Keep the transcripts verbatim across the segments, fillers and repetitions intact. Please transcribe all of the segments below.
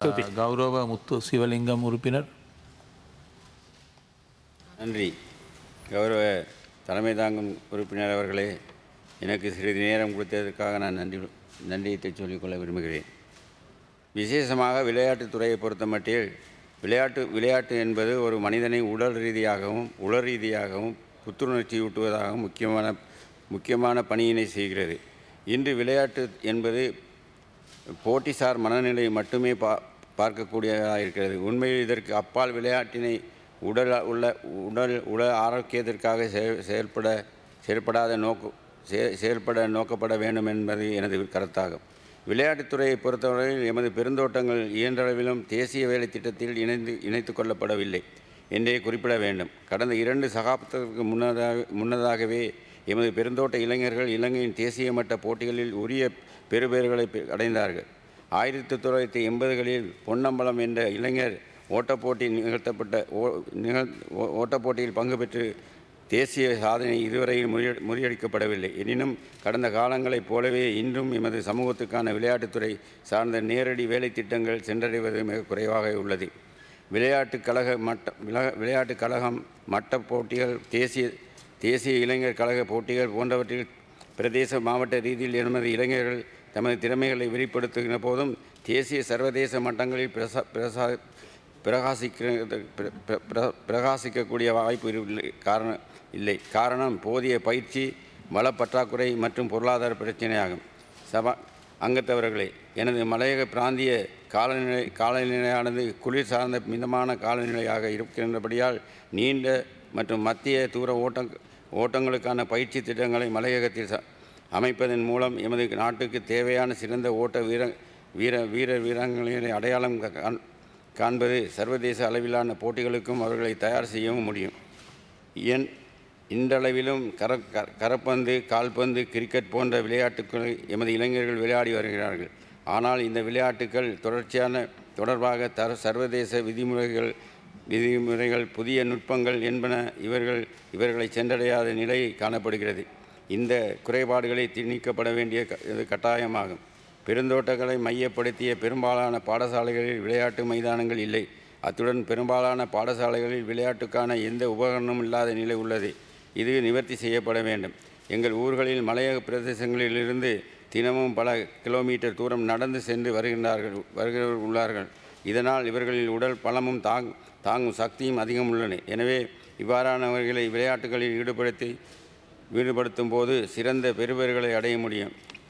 கௌரவ முத்து சிவலிங்கம் உறுப்பினர். நன்றி. கௌரவ தலைமை தாங்கும் உறுப்பினர் அவர்களே, எனக்கு சிறிது நேரம் கொடுத்ததற்காக நான் நன்றி நன்றியை சொல்லிக்கொள்ள விரும்புகிறேன். விசேஷமாக விளையாட்டுத்துறையை பொறுத்தமட்டில் விளையாட்டு விளையாட்டு என்பது ஒரு மனிதனை உடல் ரீதியாகவும் உள ரீதியாகவும் புத்துணர்ச்சியூட்டுவதாகவும் முக்கியமான முக்கியமான பணியினை செய்கிறது. இன்று விளையாட்டு என்பது போட்டிசார் மனநிலை மட்டுமே பா பார்க்கக்கூடியதாக இருக்கிறது. உண்மையில் இதற்கு அப்பால் விளையாட்டினை உடல் உள்ள உடல் உட ஆரோக்கியத்திற்காக செயல்பட செயல்படாத நோக்கு செயல்பட நோக்கப்பட வேண்டும் என்பது எனது கருத்தாகும். விளையாட்டுத்துறையை பொறுத்தவரையில் எமது பெருந்தோட்டங்கள் இயன்றளவிலும் தேசிய வேலை திட்டத்தில் இணைந்து இணைத்து கொள்ளப்படவில்லை என்றே குறிப்பிட வேண்டும். கடந்த இரண்டு சகாப்தத்திற்கு முன்னதாக முன்னதாகவே எமது பெருந்தோட்ட இளைஞர்கள் இலங்கையின் தேசிய மட்ட போட்டிகளில் உரிய பெறுபேறுகளை அடைந்தார்கள். ஆயிரத்தி தொள்ளாயிரத்தி எண்பதுகளில் பொன்னம்பலம் என்ற இளைஞர் ஓட்டப்போட்டி நிகழ்த்தப்பட்ட ஓ நிகழ் ஓட்டப்போட்டியில் பங்கு பெற்று தேசிய சாதனை இதுவரையில் முறிய முறியடிக்கப்படவில்லை. எனினும் கடந்த காலங்களைப் போலவே இன்றும் எமது சமூகத்துக்கான விளையாட்டுத்துறை சார்ந்த நேரடி வேலை திட்டங்கள் சென்றடைவது மிக குறைவாக உள்ளது. விளையாட்டுக் கழக மட்ட விளையாட்டுக் கழகம் மட்ட போட்டிகள், தேசிய தேசிய இளைஞர் கழக போட்டிகள் போன்றவற்றில் பிரதேச மாவட்ட ரீதியில் எமது இளைஞர்கள் தமது திறமைகளை வெளிப்படுத்துகிற போதும் தேசிய சர்வதேச மட்டங்களில் பிரசா பிரசா பிரகாசிக்க பிரகாசிக்கக்கூடிய வாய்ப்பு இல்லை காரணம் இல்லை காரணம் போதிய பயிற்சி, வள பற்றாக்குறை மற்றும் பொருளாதார பிரச்சனையாகும். சபா அங்கத்தவர்களே, எனது மலையக பிராந்திய காலநிலை காலநிலையானது குளிர் சார்ந்த மிதமான காலநிலையாக இருக்கின்றபடியால் நீண்ட மற்றும் மத்திய தூர ஓட்ட ஓட்டங்களுக்கான பயிற்சி திட்டங்களை மலையகத்தில் அமைப்பதன் மூலம் எமது நாட்டுக்கு தேவையான சிறந்த ஓட்ட வீர வீர வீர வீராங்கனைகளை அடையாளம் காண்பது சர்வதேச அளவிலான போட்டிகளுக்கும் அவர்களை தயார் செய்யவும் முடியும். என் இன்றளவிலும் கர கரப்பந்து, கால்பந்து, கிரிக்கெட் போன்ற விளையாட்டுக்களை எமது இளைஞர்கள் விளையாடி வருகிறார்கள். ஆனால் இந்த விளையாட்டுக்கள் தொடர்ச்சியான தொடர்பாக தர சர்வதேச விதிமுறைகள் விதிமுறைகள் புதிய நுட்பங்கள் என்பன இவர்கள் இவர்களை சென்றடையாத நிலை காணப்படுகிறது. இந்த குறைபாடுகளை நீக்கப்பட வேண்டிய கட்டாயமாகும். பெருந்தோட்டங்களை மையப்படுத்திய பெரும்பாலான பாடசாலைகளில் விளையாட்டு மைதானங்கள் இல்லை. அத்துடன் பெரும்பாலான பாடசாலைகளில் விளையாட்டுக்கான எந்த உபகரணமும் இல்லாத நிலை உள்ளது. இது நிவர்த்தி செய்யப்பட வேண்டும். எங்கள் ஊர்களில் மலையக பிரதேசங்களிலிருந்து தினமும் பல கிலோமீட்டர் தூரம் நடந்து சென்று வருகின்றார்கள் வருகிறவர்கள் உள்ளார்கள். இதனால் இவர்களில் உடல் பலமும் தாங் தாங்கும் சக்தியும் அதிகம் உள்ளன. எனவே இவ்வாறானவர்களை விளையாட்டுகளில் ஈடுபடுத்தி ஈடுபடுத்தும் போது சிறந்த பெறுபேறுகளை அடைய முடியும்.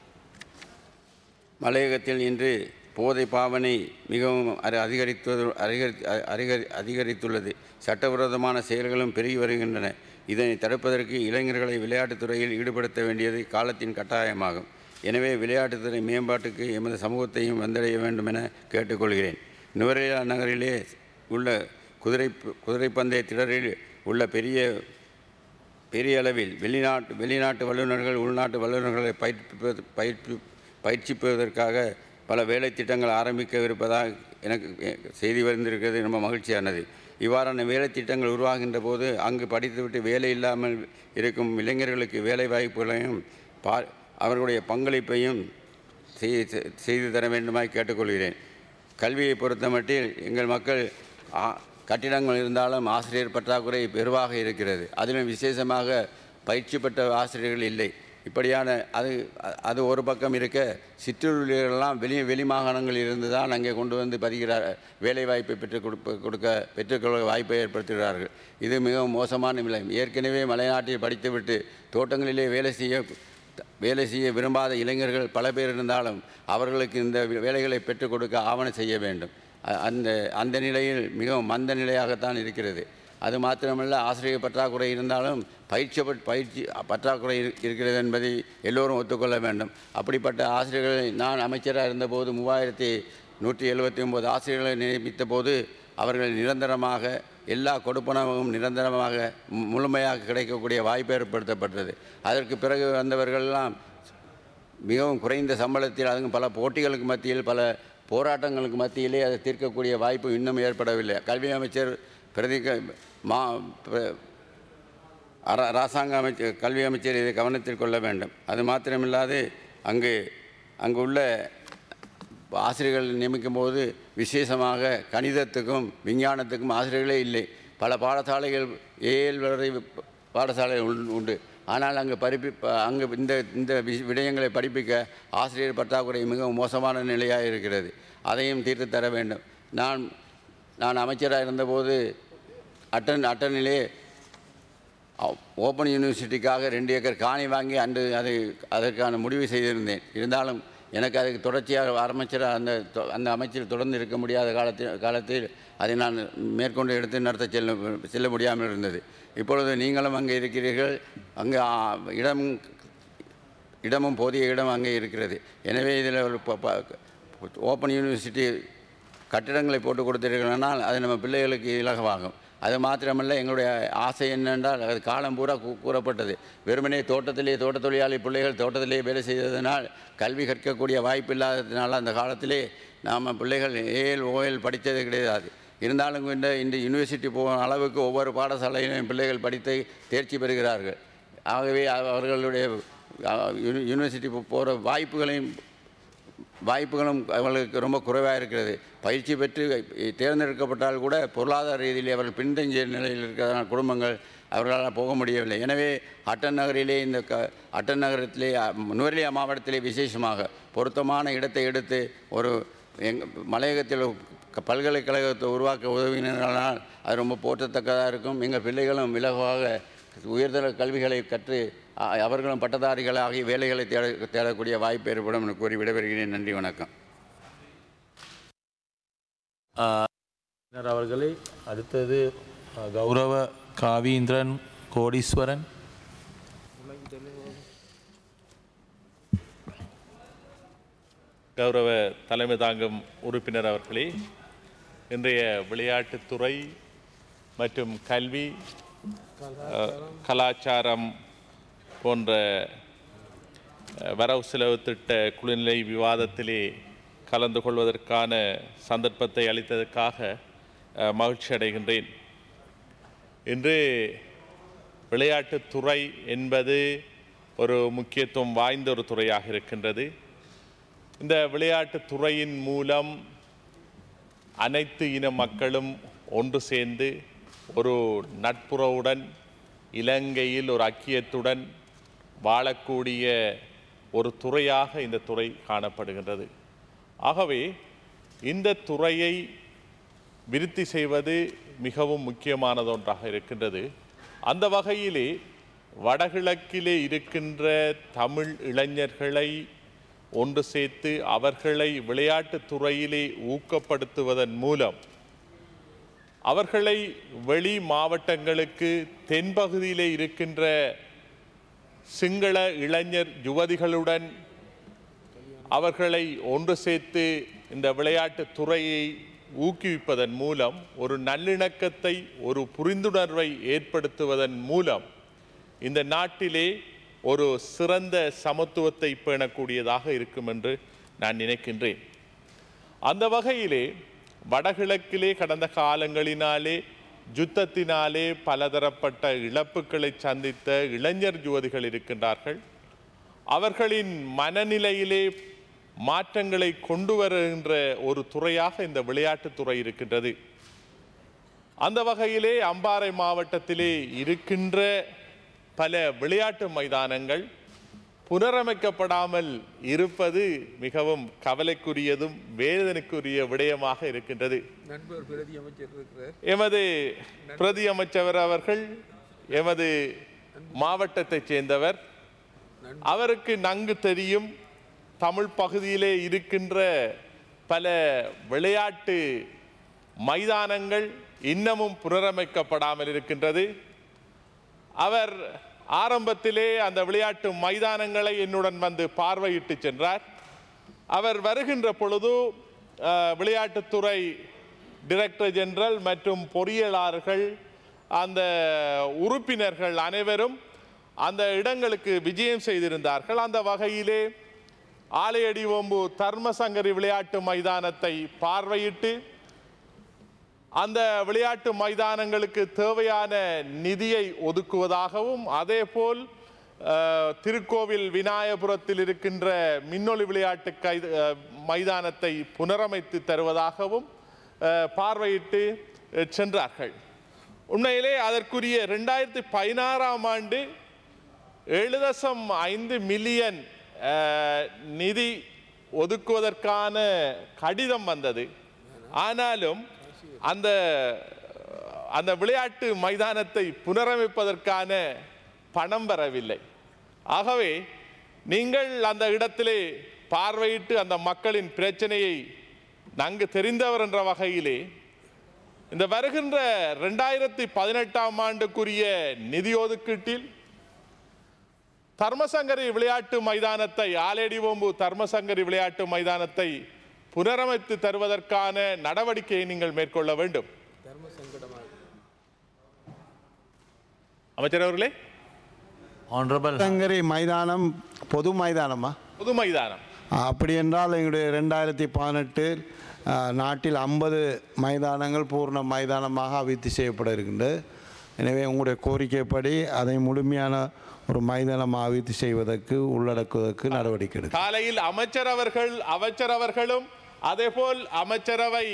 மலையகத்தில் இன்று போதை பாவனை மிகவும் அதிகரித்து அதிகரி அதிகரித்துள்ளது. சட்டவிரோதமான செயல்களும் பெருகி வருகின்றன. இதனை தடுப்பதற்கு இளைஞர்களை விளையாட்டுத்துறையில் ஈடுபடுத்த வேண்டியது காலத்தின் கட்டாயமாகும். எனவே விளையாட்டுத்துறை மேம்பாட்டுக்கு எமது சமூகத்தையும் வந்தடைய வேண்டும் என கேட்டுக்கொள்கிறேன். நுவரெலியா நகரிலே உள்ள குதிரை குதிரைப்பந்தய திடலில் உள்ள பெரிய பெரிய அளவில் வெளிநாட்டு வெளிநாட்டு வல்லுநர்கள் உள்நாட்டு வல்லுநர்களை பயிற்சி பயிற்சி பயிற்சிப்பதற்காக பல வேலை திட்டங்கள் ஆரம்பிக்கவிருப்பதாக எனக்கு செய்தி வந்திருக்கிறது. ரொம்ப மகிழ்ச்சியானது. இவ்வாறான வேலை திட்டங்கள் உருவாகின்ற போது அங்கு படித்துவிட்டு வேலை இல்லாமல் இருக்கும் இளைஞர்களுக்கு வேலை வாய்ப்புகளையும் பா அவர்களுடைய பங்களிப்பையும் செய்து தர வேண்டுமாய் கேட்டுக்கொள்கிறேன். கல்வியை பொறுத்தமட்டில் எங்கள் மக்கள் கட்டிடங்கள் இருந்தாலும் ஆசிரியர் பற்றாக்குறை பெருவாக இருக்கிறது. அதிலும் விசேஷமாக பயிற்சி பெற்ற ஆசிரியர்கள் இல்லை. இப்படியான அது அது ஒரு பக்கம் இருக்க, சிற்றூர்களெல்லாம் வெளி வெளி மாகாணங்களில் இருந்து தான் அங்கே கொண்டு வந்து பதிகிறார் வேலைவாய்ப்பை பெற்றுக் கொடுப்ப கொடுக்க பெற்றுக்கொள்ள வாய்ப்பை ஏற்படுத்துகிறார்கள். இது மிகவும் மோசமான நிலை. ஏற்கனவே மலைநாட்டில் படித்துவிட்டு தோட்டங்களிலே வேலை செய்ய வேலை செய்ய விரும்பாத இளைஞர்கள் பல பேர் இருந்தாலும் அவர்களுக்கு இந்த வேலைகளை பெற்றுக் கொடுக்க ஆவணம் செய்ய வேண்டும். அந்த அந்த நிலையில் மிகவும் மந்த நிலையாகத்தான் இருக்கிறது. அது மாத்திரமல்ல, ஆசிரியர் பற்றாக்குறை இருந்தாலும் பயிற்சி பயிற்சி பற்றாக்குறை இருக்கிறது என்பதை எல்லோரும் ஒத்துக்கொள்ள வேண்டும். அப்படிப்பட்ட ஆசிரியர்களை நான் அமைச்சராக இருந்தபோது மூவாயிரத்தி நூற்றி எழுபத்தி ஒம்பது ஆசிரியர்களை நியமித்த போது அவர்கள் நிரந்தரமாக எல்லா கொடுப்பனவும் நிரந்தரமாக முழுமையாக கிடைக்கக்கூடிய வாய்ப்பு ஏற்படுத்தப்பட்டது. அதற்கு பிறகு வந்தவர்களெல்லாம் மிகவும் குறைந்த சம்பளத்தில், அதுவும் பல போட்டிகளுக்கு மத்தியில் பல போராட்டங்களுக்கு மத்தியிலே அதை தீர்க்கக்கூடிய வாய்ப்பு இன்னும் ஏற்படவில்லை. கல்வி அமைச்சர் பிரதி மா அரசாங்க அமைச்சர் கல்வி அமைச்சர் இதை கவனத்தில் கொள்ள வேண்டும். அது மாத்திரமில்லாது அங்கு அங்கு உள்ள ஆசிரியர்கள் நியமிக்கும் போது விசேஷமாக கணிதத்துக்கும் விஞ்ஞானத்துக்கும் ஆசிரியர்களே இல்லை. பல பாடசாலைகள் ஏழு வரை பாடசாலைகள் உண்டு. ஆனால் அங்கு படிப்பி அங்கு இந்த இந்த விடயங்களை படிப்பிக்க ஆசிரியர் பற்றாக்குறை மிகவும் மோசமான நிலையாக இருக்கிறது. அதையும் தீர்த்து தர வேண்டும். நான் நான் அமைச்சராக இருந்தபோது அட்டன் அட்டனிலே ஓப்பன் யூனிவர்சிட்டிக்காக ரெண்டு ஏக்கர் காணி வாங்கி அன்று அதை அதற்கான முடிவு செய்திருந்தேன். இருந்தாலும் எனக்கு அதுக்கு தொடர்ச்சியாக அமைச்சராக அந்த அந்த அமைச்சர் தொடர்ந்து இருக்க முடியாத காலத்தில் காலத்தில் அதை நான் மேற்கொண்டு எடுத்து நடத்த செல்ல செல்ல முடியாமல் இருந்தது. இப்பொழுது நீங்களும் அங்கே இருக்கிறீர்கள். அங்கே இடம் இடமும் போதிய இடம் அங்கே இருக்கிறது. எனவே இதில் ஒரு ஓப்பன் யூனிவர்சிட்டி கட்டிடங்களை போட்டு கொடுத்தீர்களானால் அது நம்ம பிள்ளைகளுக்கு இலகுவாகும். அது மாத்திரமல்ல, எங்களுடைய ஆசை என்னென்றால் அது காலம் பூரா கூறப்பட்டது. வெறுமனே தோட்டத்திலே தோட்ட தொழிலாளி பிள்ளைகள் தோட்டத்திலே வேலை செய்ததனால் கல்வி கற்கக்கூடிய வாய்ப்பு இல்லாததுனால அந்த காலத்திலே நாம் பிள்ளைகள் ஏஎல் ஓஎல் படித்தது கிடையாது. இருந்தாலும் இந்த இந்த யூனிவர்சிட்டி போகும் அளவுக்கு ஒவ்வொரு பாடசாலையிலும் பிள்ளைகள் படித்து தேர்ச்சி பெறுகிறார்கள். ஆகவே அவர்களுடைய யூனிவர்சிட்டி போகிற வாய்ப்புகளையும் வாய்ப்புகளும் அவர்களுக்கு ரொம்ப குறைவாக இருக்கிறது. பயிற்சி பெற்று தேர்ந்தெடுக்கப்பட்டால் கூட பொருளாதார ரீதியில் அவர்கள் பின்தங்கிய நிலையில் இருக்கிற குடும்பங்கள் அவர்களால் போக முடியவில்லை. எனவே அட்டன் நகரிலே இந்த க அட்டன் நகரத்திலே நுவரெலியா மாவட்டத்திலே விசேஷமாக பொருத்தமான இடத்தை எடுத்து ஒரு எங் மலையகத்தில் பல்கலைக்கழகத்தை உருவாக்க உதவினானால் அது ரொம்ப போற்றத்தக்கதாக இருக்கும். எங்கள் பிள்ளைகளும் இலகுவாக உயர்தர கல்விகளை கற்று அவர்களும் பட்டதாரிகளாகி வேலைகளை தேட தேடக்கூடிய வாய்ப்பு ஏற்படும் என்று கூறி விடைபெறுகிறேன். நன்றி, வணக்கம். அவர்களை அடுத்தது கௌரவ காவீந்திரன் கோடீஸ்வரன். கௌரவ தலைமை தாங்கும் உறுப்பினர் அவர்களே, இன்றைய விளையாட்டுத்துறை மற்றும் கல்வி கலாச்சாரம் போன்ற வரவு செலவு திட்ட குழுநிலை விவாதத்திலே கலந்து கொள்வதற்கான சந்தர்ப்பத்தை அளித்ததற்காக மகிழ்ச்சி அடைகின்றேன். இன்று விளையாட்டுத்துறை என்பது ஒரு முக்கியத்துவம் வாய்ந்த ஒரு துறையாக இருக்கின்றது. இந்த விளையாட்டுத் துறையின் மூலம் அனைத்து இன மக்களும் ஒன்று சேர்ந்து ஒரு நட்புறவுடன் இலங்கையில் ஒரு ஐக்கியத்துடன் வாழக்கூடிய ஒரு துறையாக இந்த துறை காணப்படுகின்றது. ஆகவே இந்த துறையை விருத்தி செய்வது மிகவும் முக்கியமானது ஒன்றாக இருக்கின்றது. அந்த வகையிலே வடகிழக்கிலே இருக்கின்ற தமிழ் இளைஞர்களை ஒன்று சேர்த்து அவர்களை விளையாட்டுத் துறையிலே ஊக்கப்படுத்துவதன் மூலம் அவர்களை வெளி மாவட்டங்களுக்கு தென்பகுதியிலே இருக்கின்ற சிங்கள இளைஞர் யுவதிகளுடன் அவர்களை ஒன்று சேர்த்து இந்த விளையாட்டுத் துறையை ஊக்குவிப்பதன் மூலம் ஒரு நல்லிணக்கத்தை ஒரு புரிந்துணர்வை ஏற்படுத்துவதன் மூலம் இந்த நாட்டிலே ஒரு சிறந்த சமத்துவத்தை பேணக்கூடியதாக இருக்கும் என்று நான் நினைக்கின்றேன். அந்த வகையிலே வடகிழக்கிலே கடந்த காலங்களினாலே யுத்தத்தினாலே பலதரப்பட்ட இழப்புகளை சந்தித்த இளைஞர் யுவதிகள் இருக்கின்றார்கள். அவர்களின் மனநிலையிலே மாற்றங்களை கொண்டு வருகின்ற ஒரு துறையாக இந்த விளையாட்டுத்துறை இருக்கின்றது. அந்த வகையிலே அம்பாறை மாவட்டத்திலே இருக்கின்ற பல விளையாட்டு மைதானங்கள் புனரமைக்கப்படாமல் இருப்பது மிகவும் கவலைக்குரியதும் வேதனைக்குரிய விடயமாக இருக்கின்றது. எமது பிரதி அமைச்சர் அவர்கள் எமது மாவட்டத்தைச் சேர்ந்தவர். அவருக்கு நன்கு தெரியும் தமிழ் பகுதியிலே இருக்கின்ற பல விளையாட்டு மைதானங்கள் இன்னமும் புனரமைக்கப்படாமல் இருக்கின்றது. அவர் ஆரம்பத்திலே அந்த விளையாட்டு மைதானங்களை என்னுடன் வந்து பார்வையிட்டு சென்றார். அவர் வருகின்ற பொழுது விளையாட்டுத்துறை டைரக்டர் ஜெனரல் மற்றும் பொறியியலாளர்கள் அந்த உறுப்பினர்கள் அனைவரும் அந்த இடங்களுக்கு விஜயம் செய்திருந்தார்கள். அந்த வகையிலே ஆலையடிவொம்பு தர்மசங்கரி விளையாட்டு மைதானத்தை பார்வையிட்டு அந்த விளையாட்டு மைதானங்களுக்கு தேவையான நிதியை ஒதுக்குவதாகவும் அதேபோல் திருக்கோவில் விநாயகபுரத்தில் இருக்கின்ற மின்னொளி விளையாட்டு கை மைதானத்தை புனரமைத்து தருவதாகவும் பார்வையிட்டு சென்றார்கள். உண்மையிலே அதற்குரிய ரெண்டாயிரத்தி பதினாறாம் ஆண்டு ஏழு தசம் ஐந்து மில்லியன் நிதி ஒதுக்குவதற்கான கடிதம் வந்தது. ஆனாலும் அந்த அந்த விளையாட்டு மைதானத்தை புனரமைப்பதற்கான பணம் வரவில்லை. ஆகவே நீங்கள் அந்த இடத்திலே பார்வையிட்டு அந்த மக்களின் பிரச்சனையை நன்கு தெரிந்தவர் என்ற வகையிலே இந்த வருகின்ற ரெண்டாயிரத்தி பதினெட்டாம் ஆண்டுக்குரிய நிதி ஒதுக்கீட்டில் தர்மசங்கரி விளையாட்டு மைதானத்தை ஆலேடிவோம்பு தர்மசங்கரி விளையாட்டு மைதானத்தை புனரமைத்து தருவதற்கான நடவடிக்கையை நீங்கள் மேற்கொள்ள வேண்டும். அமைச்சர் அவர்களே, சங்கரி மைதானம் பொது மைதானமா? பொது மைதானம். அப்படி என்றால் எங்களுடைய ரெண்டாயிரத்தி பதினெட்டு நாட்டில் ஐம்பது மைதானங்கள் பூர்ண மைதானமாக அபிவிருத்தி செய்யப்பட இருக்கின்றது. எனவே உங்களுடைய கோரிக்கைப்படி அதை முழுமையான ஒரு மைதானம் அபிவிருத்தி செய்வதற்கு உள்ளடக்குவதற்கு நடவடிக்கை எடுக்கும். காலையில் அமைச்சர் அவர்கள் அமைச்சர் அவர்களும் அதேபோல் அமைச்சரவை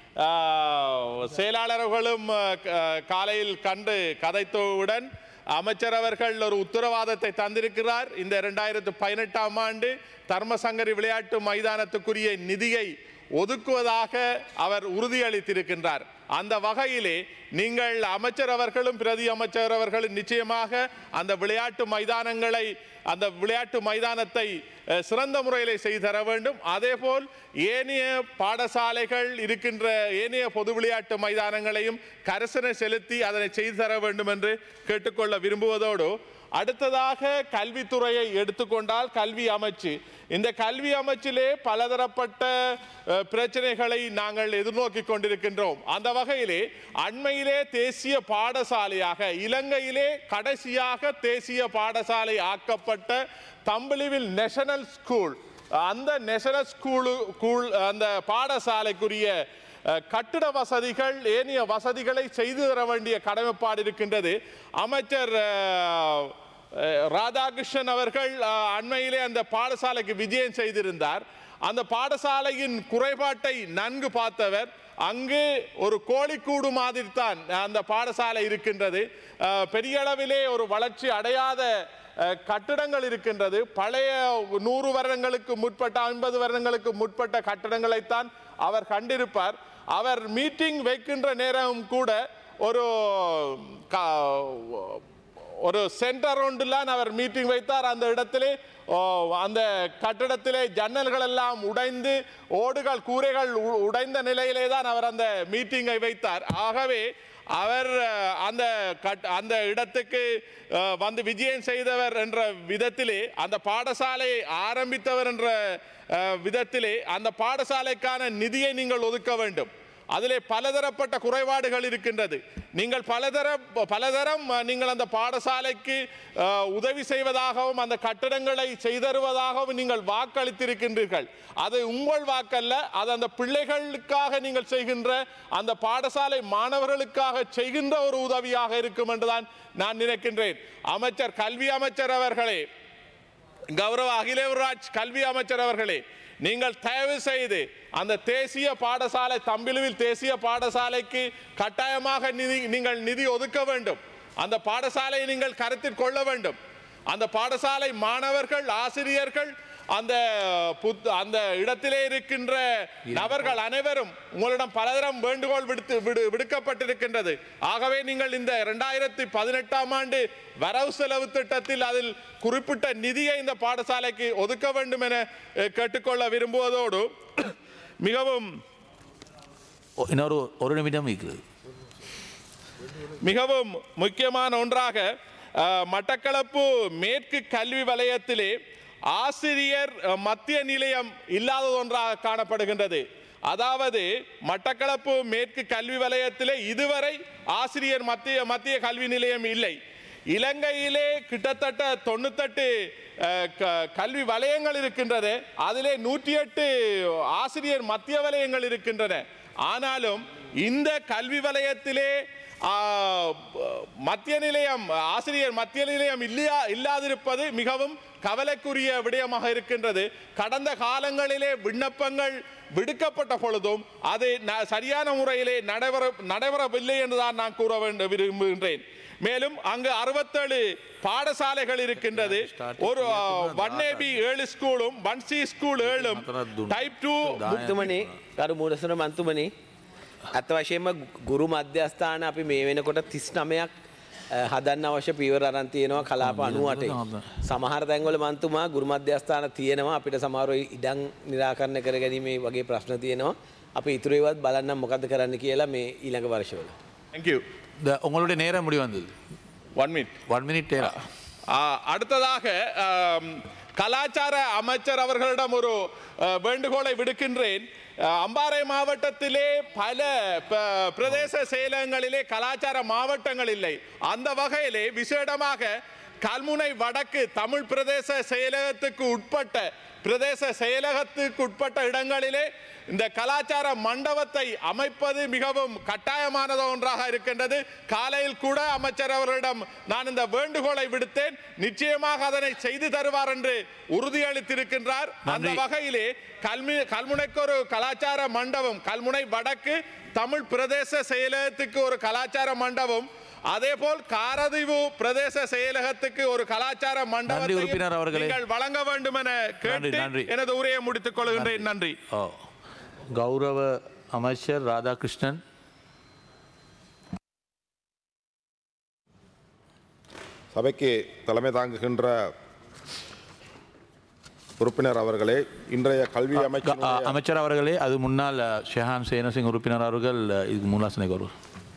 செயலாளர்களும் காலையில் கண்டு கதைத்தவுடன் அமைச்சர் அவர்கள் ஒரு உத்தரவாதத்தை தந்திருக்கிறார். இந்த இரண்டாயிரத்தி பதினெட்டாம் ஆண்டு தர்மசங்கரி விளையாட்டு மைதானத்துக்குரிய நிதியை ஒதுக்குவதாக அவர் உறுதியளித்திருக்கின்றார். அந்த வகையிலே நீங்கள் அமைச்சர் அவர்களும் பிரதி அமைச்சர் அவர்களும் நிச்சயமாக அந்த விளையாட்டு மைதானங்களை அந்த விளையாட்டு மைதானத்தை சிறந்த முறையில் செய்து தர வேண்டும். அதேபோல் ஏனைய பாடசாலைகள் இருக்கின்ற ஏனைய பொது விளையாட்டு மைதானங்களையும் கரிசனை செலுத்தி அதனை செய்து தர வேண்டும் என்று கேட்டுக்கொள்ள விரும்புவதோடு, அடுத்ததாக கல்வித்துறையை எடுத்துக்கொண்டால் கல்வி அமைச்சு, இந்த கல்வி அமைச்சிலே பலதரப்பட்ட பிரச்சனைகளை நாங்கள் எதிர்நோக்கி கொண்டிருக்கின்றோம். அந்த வகையிலே அண்மையிலே தேசிய பாடசாலையாக இலங்கையிலே கடைசியாக தேசிய பாடசாலை ஆக்கப்பட்ட தம்புலிவில் நேஷனல் ஸ்கூல், அந்த நேஷனல் ஸ்கூல் அந்த பாடசாலைக்குரிய கட்டிட வசதிகள் ஏனைய வசதிகளை செய்து தர வேண்டிய கடமைப்பாடு இருக்கின்றது. அமைச்சர் ராதாகிருஷ்ணன் அவர்கள் அண்மையிலே அந்த பாடசாலைக்கு விஜயம் செய்திருந்தார். அந்த பாடசாலையின் குறைபாட்டை நன்கு பார்த்தவர். அங்கு ஒரு கோழிக்கூடு மாதிரி தான் அந்த பாடசாலை இருக்கின்றது. பெரிய அளவிலே ஒரு வளர்ச்சி அடையாத கட்டிடங்கள் இருக்கின்றது. பழைய நூறு வருடங்களுக்கு முற்பட்ட ஐம்பது வருடங்களுக்கு முற்பட்ட கட்டிடங்களைத்தான் அவர் கண்டிருப்பார். அவர் மீட்டிங் வைக்கின்ற நேரம் கூட ஒரு ஒரு சென்டர் ஒன்றில் அவர் மீட்டிங் வைத்தார். அந்த இடத்திலே அந்த கட்டிடத்திலே ஜன்னல்கள் எல்லாம் உடைந்து ஓடுகள் கூரைகள் உடைந்த நிலையிலே தான் அவர் அந்த மீட்டிங்கை வைத்தார். ஆகவே அவர் அந்த அந்த இடத்துக்கு வந்து விஜயம் செய்தவர் என்ற விதத்திலே, அந்த பாடசாலையை ஆரம்பித்தவர் என்ற விதத்திலே அந்த பாடசாலைக்கான நிதியை நீங்கள் ஒதுக்க வேண்டும். அதிலே பலதரப்பட்ட குறைபாடுகள் இருக்கின்றது. நீங்கள் பலதர பலதரம் நீங்கள் அந்த பாடசாலைக்கு உதவி செய்வதாகவும் அந்த கட்டடங்களை செய்தருவதாகவும் நீங்கள் வாக்களித்திருக்கின்றீர்கள். அது உங்கள் வாக்கல்ல, அது அந்த பிள்ளைகளுக்காக நீங்கள் செய்கின்ற அந்த பாடசாலை மாணவர்களுக்காக செய்கின்ற ஒரு உதவியாக இருக்கும் என்றுதான் நான் நினைக்கின்றேன். அமைச்சர் கல்வி அமைச்சர் அவர்களே, கௌரவ அகிலேவராஜ் கல்வி அமைச்சர் அவர்களே, நீங்கள் தயவு செய்து அந்த தேசிய பாடசாலை தம்பிலுவில் தேசிய பாடசாலைக்கு கட்டாயமாக நிதி நீங்கள் நிதி ஒதுக்க வேண்டும். அந்த பாடசாலையை நீங்கள் கருத்தில் கொள்ள வேண்டும். அந்த பாடசாலை மாணவர்கள் ஆசிரியர்கள் அந்த அந்த இடத்திலே இருக்கின்ற நபர்கள் அனைவரும் உங்களிடம் பலதரம் வேண்டுகோள் விடுத்து விடுக்கப்பட்டிருக்கின்றது. ஆகவே நீங்கள் இந்த இரண்டாயிரத்தி பதினெட்டாம் ஆண்டு வரவு செலவு திட்டத்தில் அதில் குறிப்பிட்ட நிதியை இந்த பாடசாலைக்கு ஒதுக்க வேண்டும் என கேட்டுக்கொள்ள விரும்புவதோடு, மிகவும் இன்னொரு ஒரு நிமிடம் மிகவும் முக்கியமான ஒன்றாக மட்டக்களப்பு மேற்கு கல்வி வலயத்திலே ஆசிரியர் மத்திய நிலையம் இல்லாதது ஒன்றாக காணப்படுகின்றது. அதாவது மட்டக்களப்பு மேற்கு கல்வி வலயத்திலே இதுவரை ஆசிரியர் மத்திய மத்திய கல்வி நிலையம் இல்லை. இலங்கையிலே கிட்டத்தட்ட தொண்ணூத்தெட்டு கல்வி வலயங்கள் இருக்கின்றது. அதிலே நூற்றி எட்டு ஆசிரியர் மத்திய வலயங்கள் இருக்கின்றன. ஆனாலும் இந்த கல்வி வலயத்திலே மத்திய நிலையம் ஆசிரியர் மத்திய நிலையம் இல்லையா இல்லாதிருப்பது மிகவும் கவலைக்குரிய விடயமாக இருக்கின்றது. கடந்த காலங்களிலே விண்ணப்பங்கள் விடுக்கப்பட்ட பொழுதும் அது சரியான முறையிலே நடைபெற நடைபெறவில்லை என்றுதான் நான் கூற வேண்டும் விரும்புகின்றேன். மேலும் அங்கு அறுபத்தேழு பாடசாலைகள் இருக்கின்றது. ஒரு ஒன் ஏபி ஏழு ஸ்கூலும் ஒன் சி ஸ்கூல் ஏழும் டைப் டூ මුක්තුමනි කරු මූලසන මන්තුමනි ඇත්ත වශයෙන්ම ගුරු මධ්‍යස්ථාන අපි මේ වෙනකොට තිස් නවයක් හදන්න අවශ්‍ය පියවර අරන් තියෙනවා කලාප අනූඅටයි. සමහර තැන්වල මන්තුමා ගුරු මධ්‍යස්ථාන තියෙනවා අපිට සමහර ඉඩම් निराකරණය කර ගැනීමේ වගේ ප්‍රශ්න තියෙනවා. අපි ඉතුරු ඒවත් බලන්න මොකද්ද කරන්න කියලා මේ ඊළඟ වර්ෂවල. Thank you. உங்களுடைய நேரம் முடி வந்தது. ஒன் மினிட் ஒன் மினிட் நேரம். அடுத்ததாக கலாச்சார அமைச்சர் அவர்களிடம் ஒரு வேண்டுகோளை விடுக்கின்றேன். அம்பாறை மாவட்டத்திலே பல பிரதேச செயலகங்களிலே கலாச்சார மாவட்டங்கள் இல்லை. அந்த வகையிலே விசேடமாக கல்முனை வடக்கு தமிழ் பிரதேச செயலகத்துக்கு உட்பட்ட பிரதேச செயலகத்துக்கு உட்பட்ட இடங்களிலே இந்த கலாச்சார மண்டபத்தை அமைப்பது மிகவும் கட்டாயமானது ஒன்றாக இருக்கின்றது. காலையில் கூட அமைச்சர் அவர்களிடம் நான் இந்த வேண்டுகோளை விடுத்தேன். நிச்சயமாக அதனை செய்து தருவார் என்று உறுதியளித்திருக்கின்றார். அந்த வகையிலே கல்மி கல்முனைக்கு ஒரு கலாச்சார மண்டபம், கல்முனை வடக்கு தமிழ் பிரதேச செயலகத்துக்கு ஒரு கலாச்சார மண்டபம், அதேபோல் காரதீவு பிரதேச செயலகத்துக்கு ஒரு கலாச்சார மண்டபத்தை நீங்கள் வழங்க வேண்டும் என கேட்டு எனது உரையை முடித்துக் கொள்கின்றேன். நன்றி. கௌரவ அமைச்சர் ராதாகிருஷ்ணன். சபைக்கு தலைமை தாங்குகின்ற உறுப்பினர் அவர்களே, இன்றைய கல்வி அமைச்சர் அமைச்சர் அவர்களே, அது முன்னாள் ஷெஹான் சேனசிங் உறுப்பினர் அவர்கள் இதுக்கு முன்னாசனை கௌரவ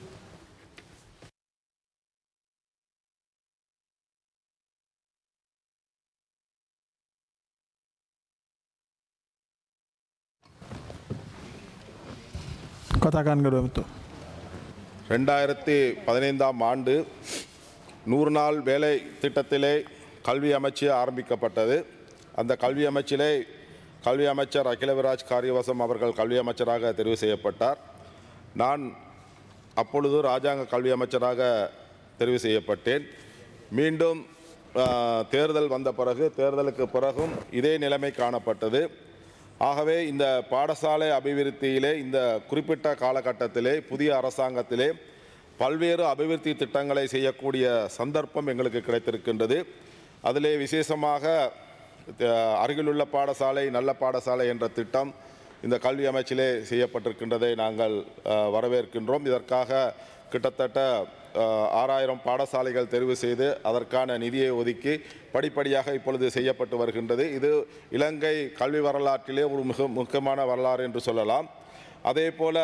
ரெண்டாயிரத்தி பதினைந்தாம் ஆண்டு நூறு நாள் வேலை திட்டத்திலே கல்வி அமைச்சு ஆரம்பிக்கப்பட்டது. அந்த கல்வி அமைச்சிலே கல்வி அமைச்சர் அகிலவிராஜ் காரியவசம் அவர்கள் கல்வி அமைச்சராக தெரிவு செய்யப்பட்டார். நான் அப்பொழுது இராஜாங்க கல்வி அமைச்சராக தெரிவு செய்யப்பட்டேன். மீண்டும் தேர்தல் வந்த பிறகு தேர்தலுக்கு பிறகும் இதே நிலைமை காணப்பட்டது. ஆகவே இந்த பாடசாலை அபிவிருத்தியிலே இந்த குறிப்பிட்ட காலகட்டத்திலே புதிய அரசாங்கத்திலே பல்வேறு அபிவிருத்தி திட்டங்களை செய்யக்கூடிய சந்தர்ப்பம் எங்களுக்கு கிடைத்திருக்கின்றது. அதிலே விசேஷமாக அருகிலுள்ள பாடசாலை நல்ல பாடசாலை என்ற திட்டம் இந்த கல்வி அமைச்சிலே செய்யப்பட்டிருக்கின்றதை நாங்கள் வரவேற்கின்றோம். இதற்காக கிட்டத்தட்ட ஆறாயிரம் பாடசாலைகள் தெரிவு செய்து அதற்கான நிதியை ஒதுக்கி படிப்படியாக இப்பொழுது செய்யப்பட்டு வருகின்றது. இது இலங்கை கல்வி வரலாற்றிலே ஒரு மிக முக்கியமான வரலாறு என்று சொல்லலாம். அதே போல